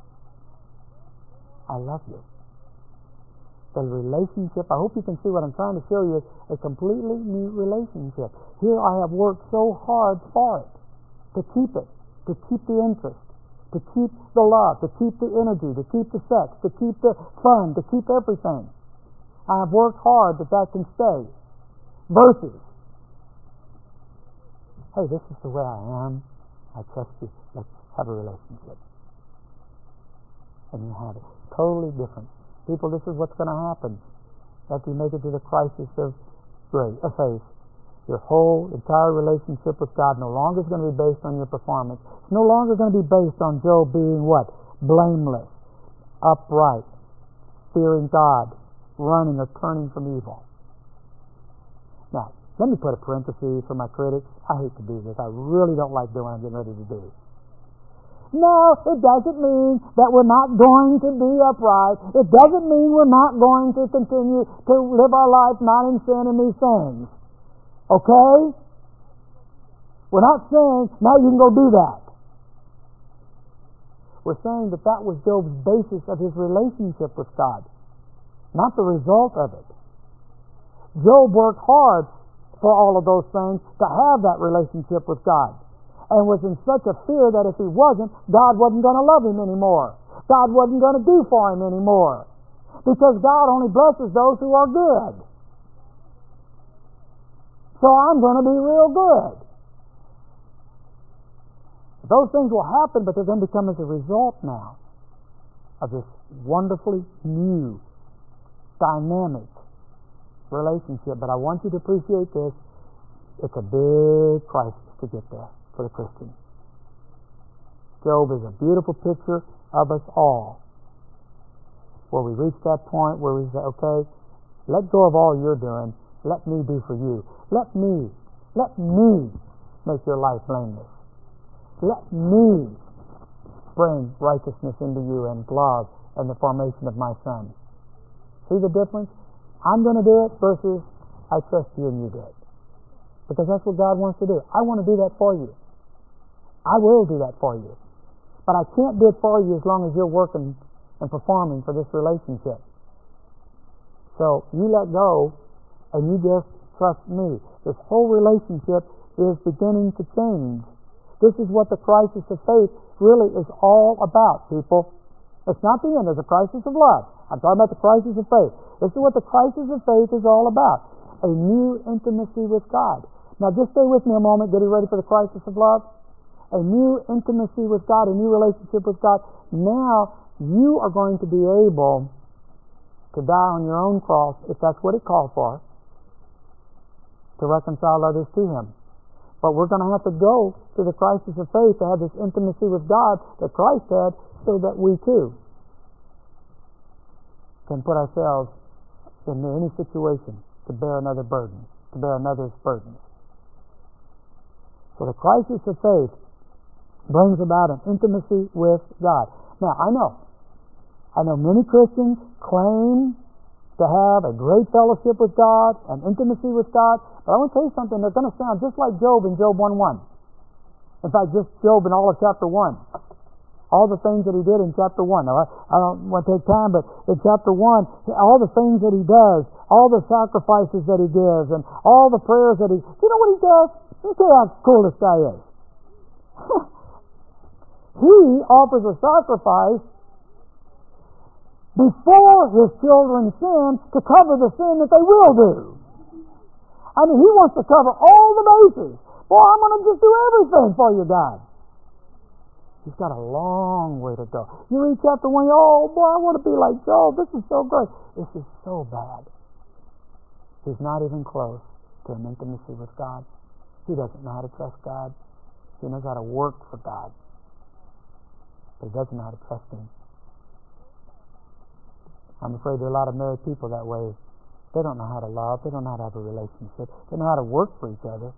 I love you. The relationship, I hope you can see what I'm trying to show you, a completely new relationship. Here I have worked so hard for it, to keep it, to keep the interest, to keep the love, to keep the energy, to keep the sex, to keep the fun, to keep everything. I have worked hard that can stay. Versus, hey, this is the way I am. I trust you. Let's have a relationship. And you have it. Totally different. People, this is what's going to happen after you make it to the crisis of faith. Your whole entire relationship with God no longer is going to be based on your performance. It's no longer going to be based on Job being what? Blameless, upright, fearing God, running or turning from evil. Now, let me put a parenthesis for my critics. I hate to do this. I really don't like doing what I'm getting ready to do. No, it doesn't mean that we're not going to be upright. It doesn't mean we're not going to continue to live our life not in sin and these things. Okay? We're not saying, now you can go do that. We're saying that was Job's basis of his relationship with God, not the result of it. Job worked hard for all of those things to have that relationship with God, and was in such a fear that if he wasn't, God wasn't going to love him anymore. God wasn't going to do for him anymore. Because God only blesses those who are good. So I'm going to be real good. Those things will happen, but they're going to become as a result now of this wonderfully new, dynamic relationship. But I want you to appreciate this. It's a big crisis to get there for the Christian. Job is a beautiful picture of us all, where we reach that point where we say, okay, let go of all you're doing. Let me do for you. Let me make your life blameless. Let me bring righteousness into you and love and the formation of my son. See the difference? I'm going to do it versus I trust you and you do it. Because that's what God wants to do. I want to do that for you. I will do that for you. But I can't do it for you as long as you're working and performing for this relationship. So you let go and you just trust me. This whole relationship is beginning to change. This is what the crisis of faith really is all about, people. It's not the end. There's a crisis of love. I'm talking about the crisis of faith. This is what the crisis of faith is all about. A new intimacy with God. Now just stay with me a moment, getting ready for the crisis of love. A new intimacy with God, a new relationship with God. Now you are going to be able to die on your own cross, if that's what it calls for, to reconcile others to Him. But we're going to have to go to the crisis of faith to have this intimacy with God that Christ had, so that we too can put ourselves in any situation to bear another burden, to bear another's burdens. So the crisis of faith brings about an intimacy with God. Now, I know many Christians claim to have a great fellowship with God, an intimacy with God, but I want to tell you something, they're going to sound just like Job in Job 1:1. In fact, just Job in all of chapter 1. All the things that he did in chapter 1. Now, I don't want to take time, but in chapter 1, all the things that he does, all the sacrifices that he gives, and all the prayers that he... You know what he does? Let me tell you how cool this guy is. He offers a sacrifice before his children sin to cover the sin that they will do. I mean, he wants to cover all the bases. Boy, I'm going to just do everything for you, God. He's got a long way to go. You read chapter 1, oh boy, I want to be like Job. This is so great. This is so bad. He's not even close to an intimacy with God. He doesn't know how to trust God. He knows how to work for God, but he doesn't know how to trust Him. I'm afraid there are a lot of married people that way. They don't know how to love. They don't know how to have a relationship. They know how to work for each other,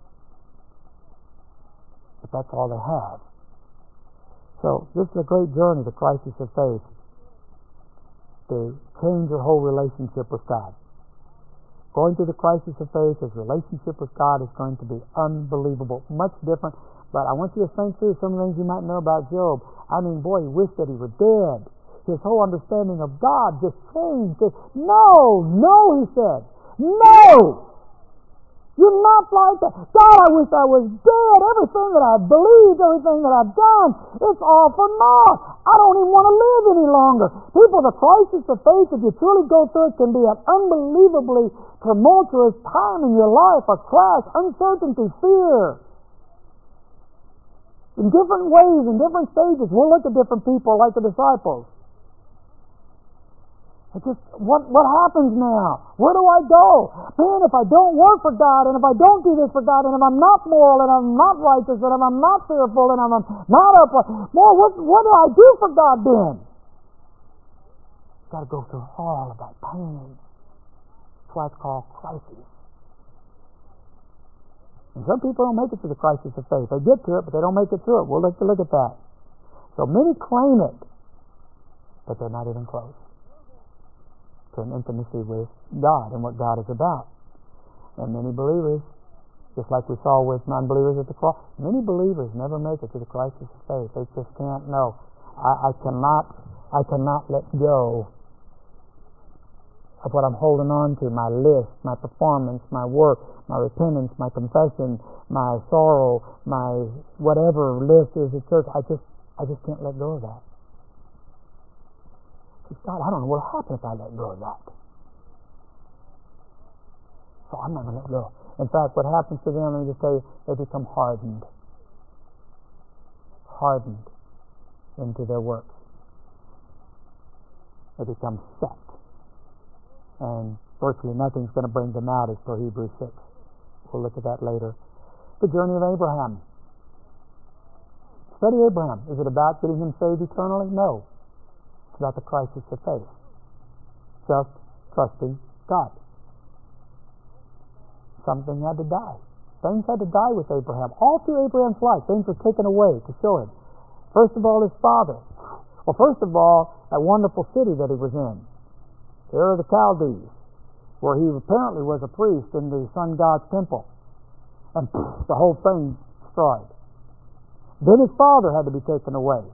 but that's all they have. So this is a great journey, the crisis of faith, to change your whole relationship with God. Going through the crisis of faith, his relationship with God is going to be unbelievable, much different. But I want you to think through some of the things you might know about Job. I mean, boy, he wished that he were dead. His whole understanding of God just changed. No, he said. No! You're not like that. God, I wish I was dead. Everything that I've believed, everything that I've done, it's all for naught. I don't even want to live any longer. People, the crisis of faith, if you truly go through it, can be an unbelievably tumultuous time in your life, a crash, uncertainty, fear. In different ways, in different stages, we'll look at different people like the disciples. It's just, what happens now? Where do I go? Man, if I don't work for God, and if I don't do this for God, and if I'm not moral, and I'm not righteous, and if I'm not fearful, and if I'm not upright, well, what do I do for God then? You've got to go through all of that pain. That's why it's called crisis. And some people don't make it to the crisis of faith. They get to it, but they don't make it through it. We'll look at that. So many claim it, but they're not even close to an intimacy with God and what God is about. And many believers, just like we saw with unbelievers at the cross, many believers never make it to the crisis of faith. They just can't know. I cannot let go of what I'm holding on to, my list, my performance, my work, my repentance, my confession, my sorrow, my whatever list is at church. I just can't let go of that. says, God, I don't know what will happen if I let go of that. So I'm not going to let go. In fact, what happens to them, let me just tell you, they become hardened. Hardened into their works. They become set. And virtually nothing's going to bring them out as per Hebrews 6. We'll look at that later. The journey of Abraham. Study Abraham. Is it about getting him saved eternally? No. It's about the crisis of faith. Just trusting God. Something had to die. Things had to die with Abraham. All through Abraham's life, things were taken away to show him. First of all, his father. Well, first of all, that wonderful city that he was in. There are the Chaldees, where he apparently was a priest in the sun god's temple. And the whole thing destroyed. Then his father had to be taken away.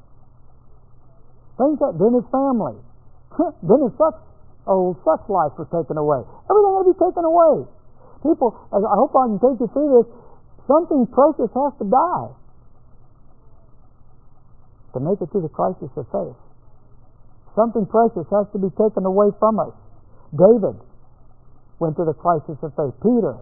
Then his family. Then his sex life was taken away. Everything had to be taken away. People, I hope I can take you through this, something precious has to die to make it to the crisis of faith. Something precious has to be taken away from us. David went to the crisis of faith. Peter.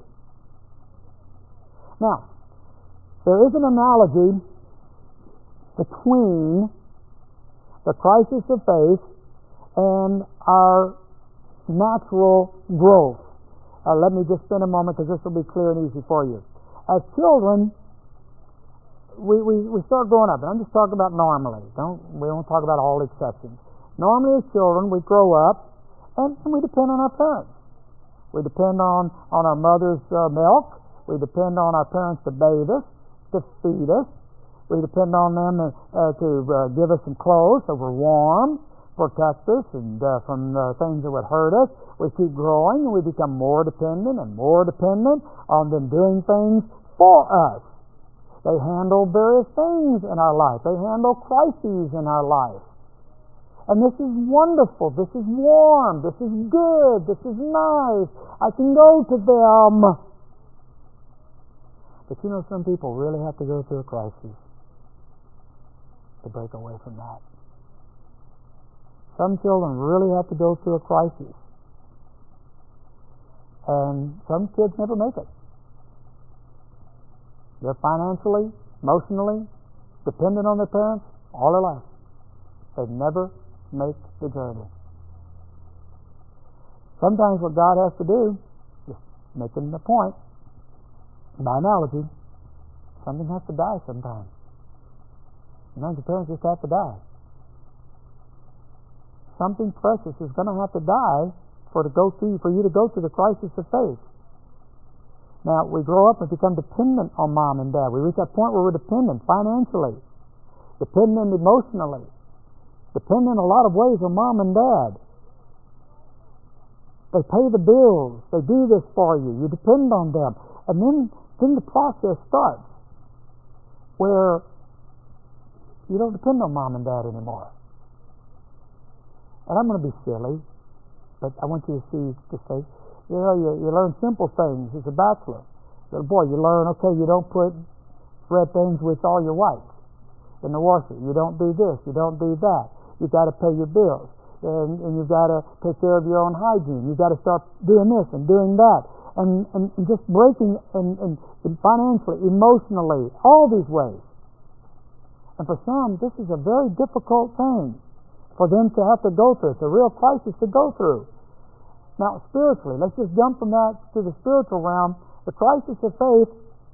Now, there is an analogy between the crisis of faith and our natural growth. Let me just spend a moment because this will be clear and easy for you. As children, we start growing up, and I'm just talking about normally. We don't talk about all exceptions. Normally, as children, we grow up and we depend on our parents. We depend on our mother's milk. We depend on our parents to bathe us, to feed us. We depend on them to give us some clothes so we're warm, protect us and from things that would hurt us. We keep growing and we become more dependent on them doing things for us. They handle various things in our life. They handle crises in our life. And this is wonderful. This is warm. This is good. This is nice. I can go to them. But you know, some people really have to go through a crisis to break away from that. Some children really have to go through a crisis. And some kids never make it. They're financially, emotionally dependent on their parents all their life. They never make the journey. Sometimes what God has to do, just making the point, by analogy, something has to die sometimes. Sometimes the parents just have to die. Something precious is going to have to die for you to go through the crisis of faith. Now, we grow up and become dependent on mom and dad. We reach that point where we're dependent financially, dependent emotionally, dependent in a lot of ways on mom and dad. They pay the bills. They do this for you. You depend on them. And then the process starts where you don't depend on mom and dad anymore. And I'm going to be silly, but I want you to say, you learn simple things as a bachelor. Little boy, you learn, okay, you don't put red things with all your whites in the washer. You don't do this. You don't do that. You got to pay your bills, and you've got to take care of your own hygiene. You've got to start doing this and doing that, and just breaking and financially, emotionally, all these ways. And for some, this is a very difficult thing for them to have to go through. It's a real crisis to go through. Now, spiritually, let's just jump from that to the spiritual realm. The crisis of faith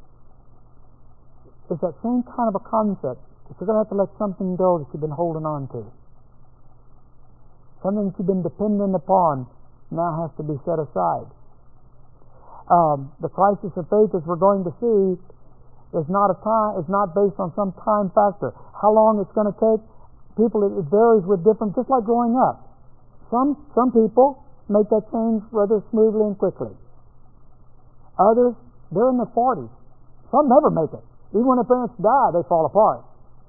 is that same kind of a concept. You're going to have to let something go that you've been holding on to. Something that you've been dependent upon now has to be set aside. The crisis of faith, as we're going to see, is not based on some time factor. How long it's going to take? People, it varies with different, just like growing up. Some people make that change rather smoothly and quickly. Others, they're in their 40s. Some never make it. Even when their parents die, they fall apart.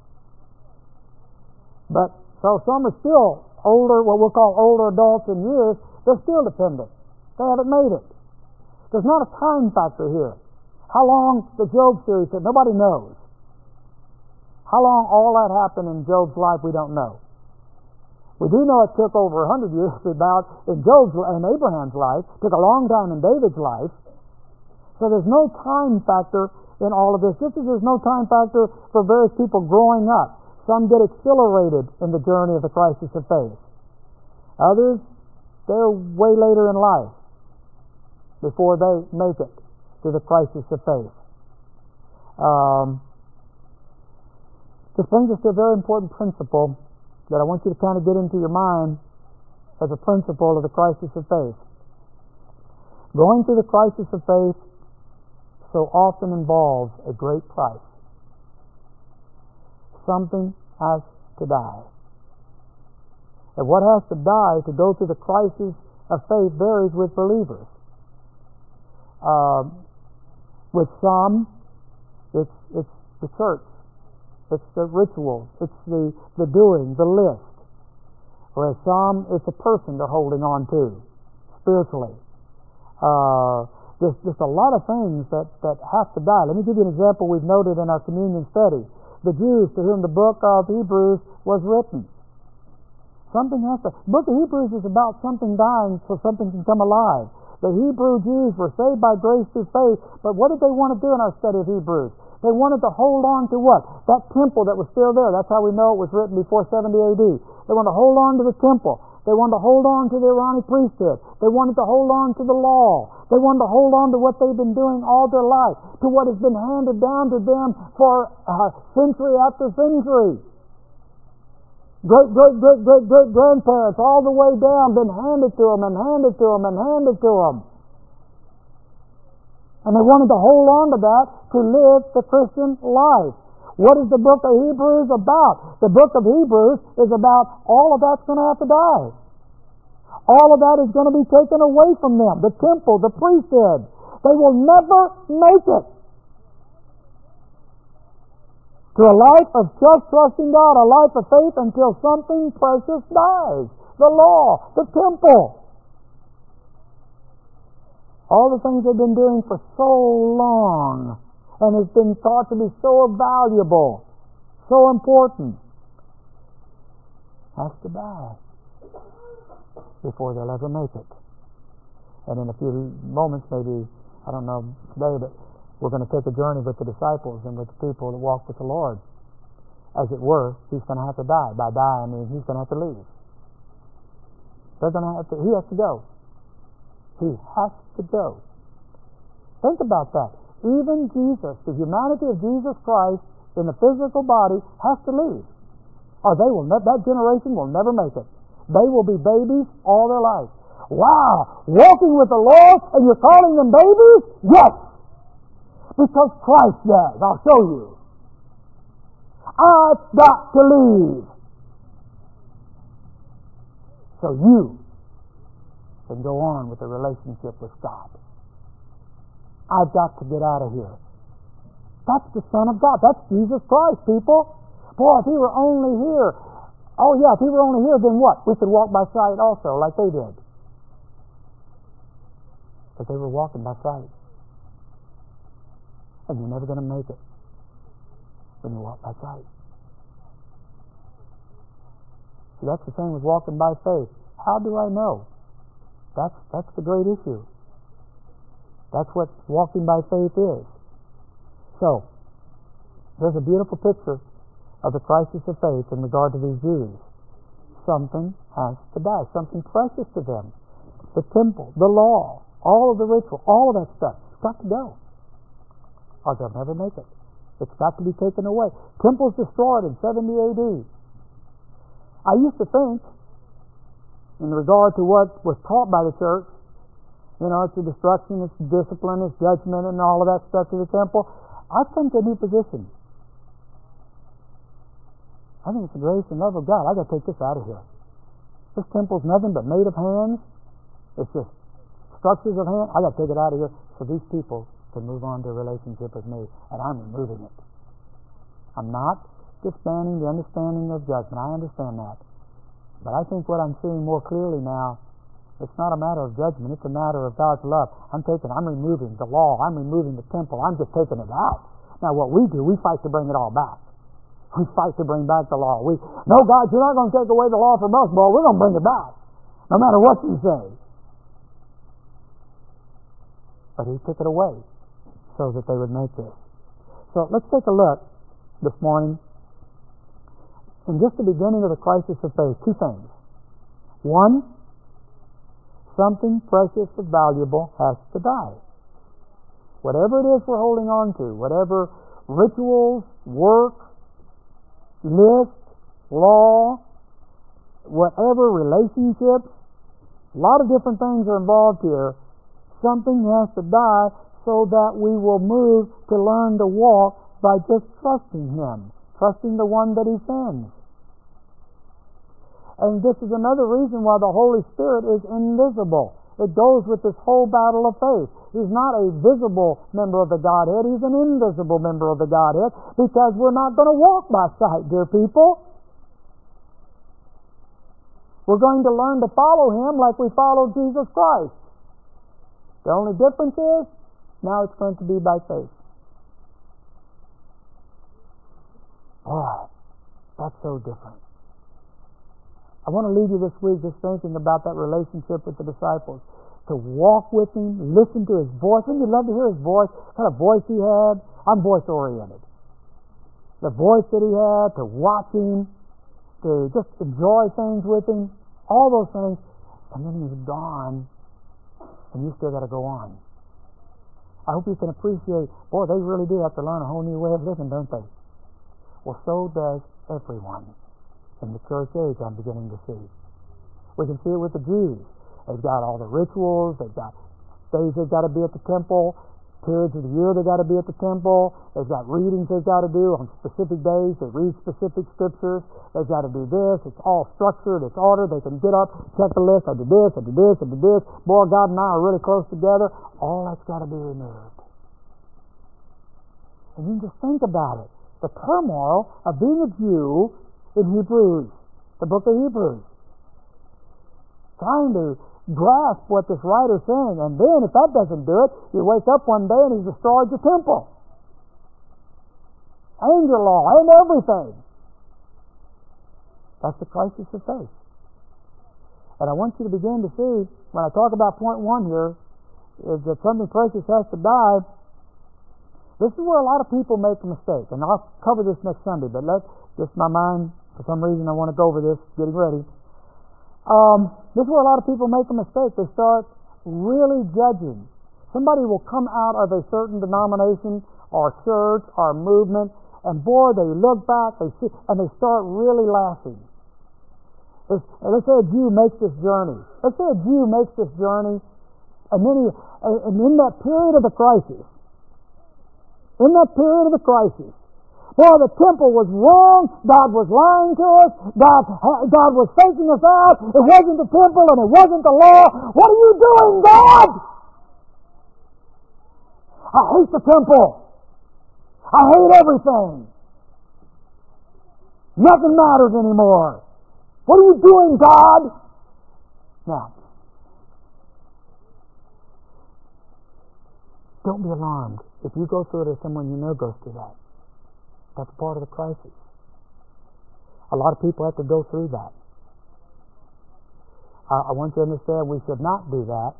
But, so some are still older, what we'll call older adults in years, they're still dependent. They haven't made it. There's not a time factor here. How long the Job series said, nobody knows. How long all that happened in Job's life, we don't know. We do know it took over 100 years about in Job's and Abraham's life. It took a long time in David's life. So there's no time factor in all of this. Just as there's no time factor for various people growing up. Some get accelerated in the journey of the crisis of faith. Others, they're way later in life before they make it to the crisis of faith. This brings us to a very important principle that I want you to kind of get into your mind as a principle of the crisis of faith. Going through the crisis of faith so often involves a great price. Something has to die. And what has to die to go through the crisis of faith varies with believers. With some, it's the church. It's the rituals. It's the doing, the list. Whereas some, it's a person they're holding on to spiritually. There's just a lot of things that have to die. Let me give you an example we've noted in our communion study. The Jews to whom the book of Hebrews was written. Something has to. The book of Hebrews is about something dying so something can come alive. The Hebrew Jews were saved by grace through faith, but what did they want to do in our study of Hebrews? They wanted to hold on to what? That temple that was still there. That's how we know it was written before 70 AD. They wanted to hold on to the temple. They wanted to hold on to the Aaronic priesthood. They wanted to hold on to the law. They wanted to hold on to what they've been doing all their life, to what has been handed down to them for century after century. Great grandparents all the way down, been handed to them and handed to them and handed to them. And they wanted to hold on to that to live the Christian life. What is the book of Hebrews about? The book of Hebrews is about all of that's going to have to die. All of that is going to be taken away from them. The temple, the priesthood. They will never make it to a life of trusting God, a life of faith until something precious dies. The law, the temple. All the things they've been doing for so long and has been thought to be so valuable, so important, has to die before they'll ever make it. And in a few moments, maybe, I don't know today, but we're going to take a journey with the disciples and with the people that walk with the Lord. As it were, he's going to have to die. By die, I mean he's going to have to leave. They're going to have to. He has to go. He has to go. Think about that. Even Jesus, the humanity of Jesus Christ in the physical body, has to leave, or that generation will never make it. They will be babies all their life. Wow! Walking with the Lord and you're calling them babies? Yes! Because Christ does. I'll show you. I've got to leave so you can go on with the relationship with God. I've got to get out of here. That's the Son of God. That's Jesus Christ, people. Boy, if he were only here. Oh yeah, if he were only here, then what? We could walk by sight also, like they did. But they were walking by sight. And you're never going to make it when you walk by sight. See, that's the same with walking by faith. How do I know? That's the great issue. That's what walking by faith is. So, there's a beautiful picture of the crisis of faith in regard to these Jews. Something has to die. Something precious to them. The temple, the law, all of the ritual, all of that stuff. It's got to go. Or they'll never make it. It's got to be taken away. Temple's destroyed in 70 AD. I used to think, in regard to what was taught by the church, it's a destruction, it's discipline, it's judgment, and all of that stuff to the temple. I've come to a new position. I think it's the grace and love of God. I've got to take this out of here. This temple's nothing but made of hands. It's just structures of hands. I've got to take it out of here so these people can move on to a relationship with me, and I'm removing it. I'm not disbanding the understanding of judgment. I understand that. But I think what I'm seeing more clearly now, it's not a matter of judgment, it's a matter of God's love. I'm removing the law, I'm removing the temple, I'm just taking it out. Now what we do, we fight to bring it all back. We fight to bring back the law. No, God, you're not going to take away the law from us, boy. We're going to bring it back, no matter what you say. But He took it away so that they would make this. So let's take a look this morning in just the beginning of the crisis of faith. Two things. One, something precious and valuable has to die. Whatever it is we're holding on to, whatever rituals, work, list, law, whatever relationships, a lot of different things are involved here. Something has to die so that we will move to learn to walk by just trusting Him, trusting the one that He sends. And this is another reason why the Holy Spirit is invisible. It goes with this whole battle of faith. He's not a visible member of the Godhead. He's an invisible member of the Godhead, because we're not going to walk by sight, dear people. We're going to learn to follow Him like we followed Jesus Christ. The only difference is, now it's going to be by faith. Boy, that's so different. I want to leave you this week just thinking about that relationship with the disciples. To walk with Him, listen to His voice. Wouldn't you love to hear His voice? What kind of voice He had? I'm voice-oriented. The voice that He had, to watch Him, to just enjoy things with Him, all those things. And then He's gone, and you still got to go on. I hope you can appreciate, boy, they really do have to learn a whole new way of living, don't they? Well, so does everyone in the church age, I'm beginning to see. We can see it with the Jews. They've got all the rituals, they've got days they've got to be at the temple, periods of the year they've got to be at the temple, they've got readings they've got to do on specific days, they read specific scriptures, they've got to do this, it's all structured, it's ordered, they can get up, check the list, I did this, I did this, I did this, boy, God and I are really close together, all that's got to be removed. And you can just think about it, the turmoil of being a Jew in Hebrews, the book of Hebrews, trying to grasp what this writer's saying, and then if that doesn't do it, you wake up one day and He's destroyed your temple and your law and everything. That's the crisis of faith. And I want you to begin to see, when I talk about point one here, is that something precious has to die. This is where a lot of people make a mistake, and I'll cover this next Sunday, but just my mind, for some reason I want to go over this, getting ready. This is where a lot of people make a mistake. They start really judging. Somebody will come out of a certain denomination or church or movement, and boy, they look back, they see, and they start really laughing. Let's say a Jew makes this journey. Let's say a Jew makes this journey, and then and in that period of the crisis, boy, the temple was wrong. God was lying to us. God was faking us out. It wasn't the temple and it wasn't the law. What are you doing, God? I hate the temple. I hate everything. Nothing matters anymore. What are you doing, God? Now, don't be alarmed if you go through it or someone you know goes through that. That's part of the crisis. A lot of people have to go through that. I want you to understand we should not do that.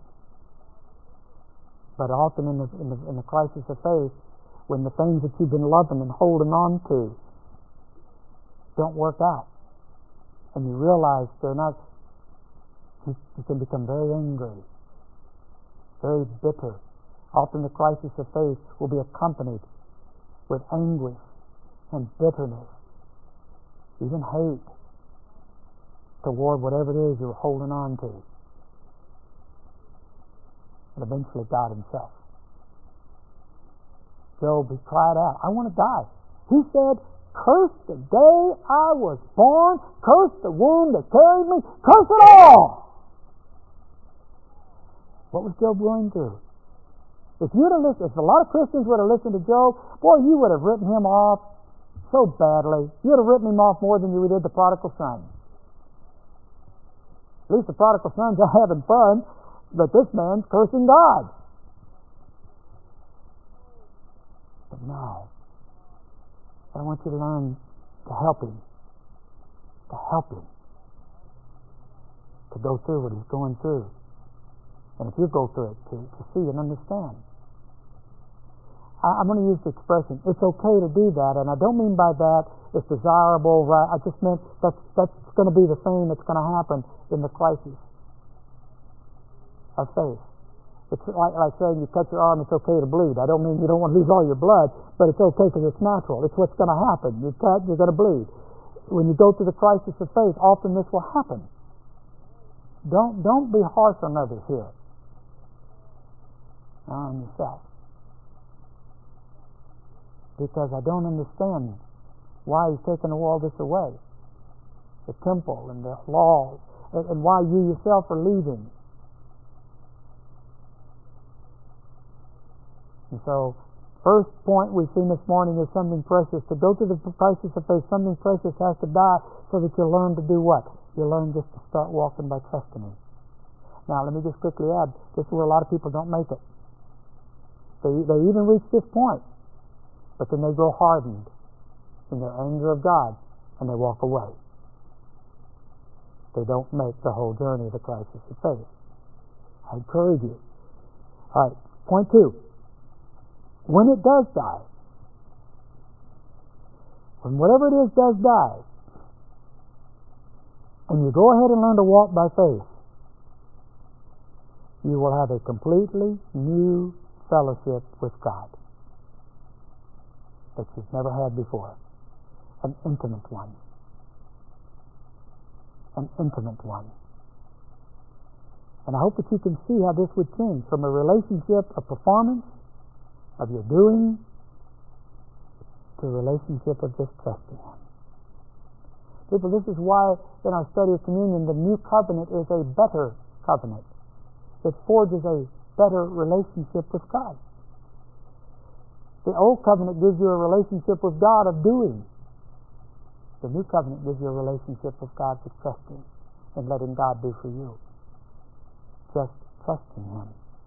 But often in the crisis of faith, when the things that you've been loving and holding on to don't work out, and you realize they're not, you can become very angry, very bitter. Often the crisis of faith will be accompanied with anguish and bitterness, even hate toward whatever it is you're holding on to. And eventually God Himself. Job, he cried out, I want to die. He said, curse the day I was born, curse the womb that carried me, curse it all. What was Job going through? If a lot of Christians would have listened to Job, boy, you would have written him off so badly. You would have written him off more than you did the prodigal son. At least the prodigal son's having fun, but this man's cursing God. But no. I want you to learn to help him. To help him. To go through what he's going through. And if you go through it, to see and understand. I'm going to use the expression, it's okay to do that, and I don't mean by that it's desirable, right? I just meant that's going to be the thing that's going to happen in the crisis of faith. It's like saying you cut your arm, it's okay to bleed. I don't mean you don't want to lose all your blood, but it's okay because it's natural. It's what's going to happen. You cut, you're going to bleed. When you go through the crisis of faith, often this will happen. Don't be harsh on others here. On yourself. Because I don't understand why he's taken all this away. The temple and the laws, and why you yourself are leaving. And so, first point we've seen this morning is something precious. To go through the crisis of faith, something precious has to die so that you learn to do what? You learn just to start walking by trusting him. Now, let me just quickly add, this is where a lot of people don't make it. They even reach this point. But then they grow hardened in their anger of God, and they walk away. They don't make the whole journey of the crisis of faith. I encourage you. All right, point 2. When it does die, when whatever it is does die, and you go ahead and learn to walk by faith, you will have a completely new fellowship with God that you've never had before. An intimate one. An intimate one. And I hope that you can see how this would change from a relationship of performance, of your doing, to a relationship of just trusting him. People, this is why in our study of communion the new covenant is a better covenant. It forges a better relationship with God. The old covenant gives you a relationship with God of doing. The new covenant gives you a relationship with God of trusting and letting God do for you. Just trusting him.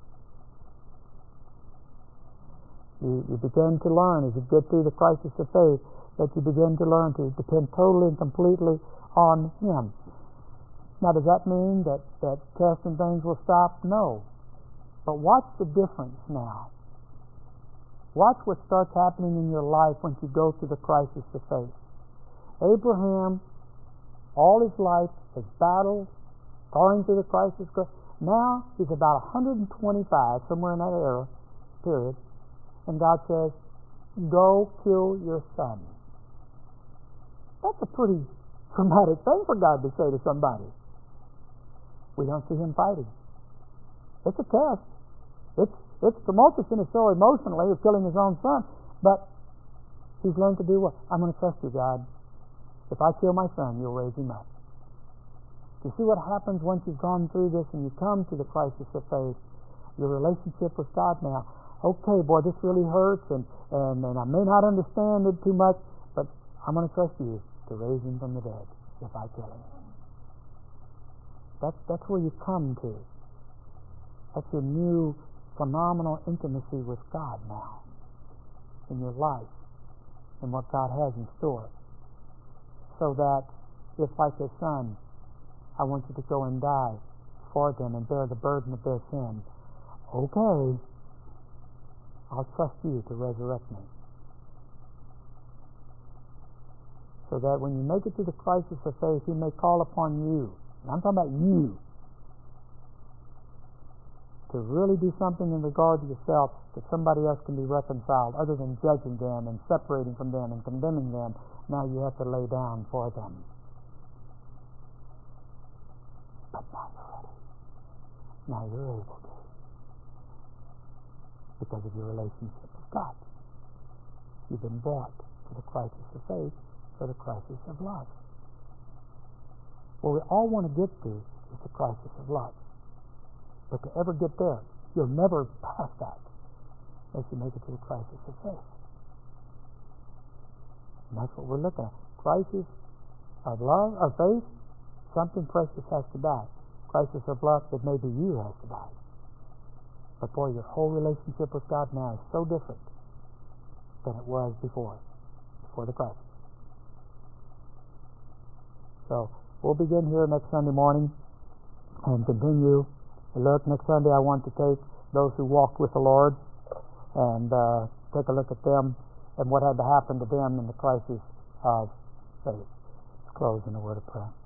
You begin to learn as you get through the crisis of faith that you begin to learn to depend totally and completely on him. Now, does that mean that tests and things will stop? No. But watch the difference now. Watch what starts happening in your life once you go through the crisis of faith. Abraham, all his life, has battled, going through the crisis. Now he's about 125, somewhere in that era, period, and God says, go kill your son. That's a pretty traumatic thing for God to say to somebody. We don't see him fighting. It's a test. It's tumultuous in his soul emotionally of killing his own son, but he's learned to do what? I'm going to trust you, God. If I kill my son, you'll raise him up. Do you see what happens once you've gone through this and you come to the crisis of faith? Your relationship with God now. Okay, boy, this really hurts, and I may not understand it too much, but I'm going to trust you to raise him from the dead if I kill him. That's where you come to. That's your new phenomenal intimacy with God now in your life and what God has in store. So that if, like his son, I want you to go and die for them and bear the burden of their sin, okay, I'll trust you to resurrect me. So that when you make it to the crisis of faith, he may call upon you, and I'm talking about you, to really do something in regard to yourself that somebody else can be reconciled, other than judging them and separating from them and condemning them. Now you have to lay down for them. But now you're ready. Now you're able to. Because of your relationship with God. You've been brought to the crisis of faith for the crisis of love. What we all want to get to is the crisis of love. But to ever get there, you'll never pass that unless you make it to the crisis of faith. And that's what we're looking at. Crisis of love, of faith, something precious has to die. Crisis of love, that maybe you has to die. But boy, your whole relationship with God now is so different than it was before the crisis. So we'll begin here next Sunday morning and continue. Look, next Sunday I want to take those who walked with the Lord and take a look at them and what had to happen to them in the crisis of faith. Let's close in a word of prayer.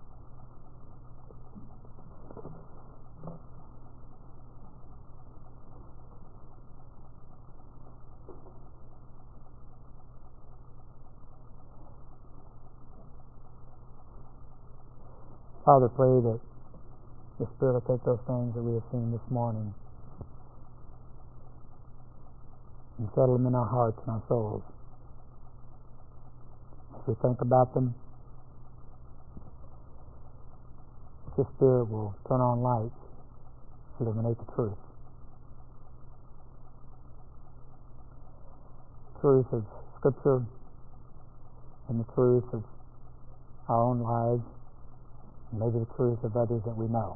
Father, pray that the Spirit will take those things that we have seen this morning and settle them in our hearts and our souls. As we think about them, the Spirit will turn on lights, illuminate the truth. The truth of Scripture and the truth of our own lives, and maybe the truth of others that we know.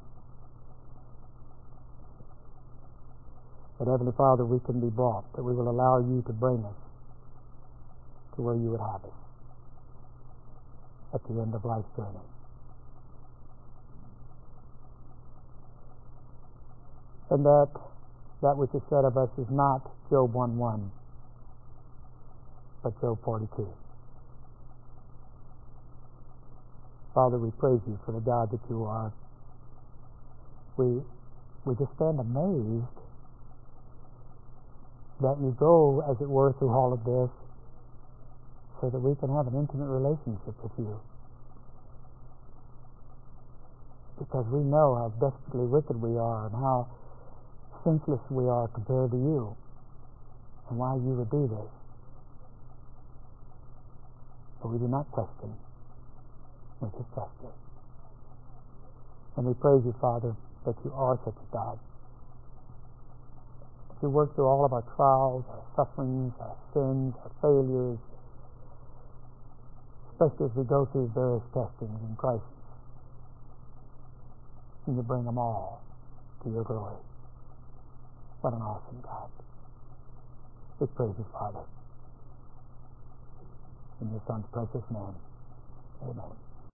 But Heavenly Father, we can be brought, that we will allow you to bring us to where you would have us at the end of life's journey. And that which is said of us is not Job 1:1, but Job 42. Father, we praise you for the God that you are. We just stand amazed that you go, as it were, through all of this so that we can have an intimate relationship with you. Because we know how desperately wicked we are and how senseless we are compared to you, and why you would do this. But we do not question. We just trust you. And we praise you, Father, that you are such a God. You work through all of our trials, our sufferings, our sins, our failures, especially as we go through various testings and crises. And you bring them all to your glory. What an awesome God. We praise you, Father. In your Son's precious name. Amen.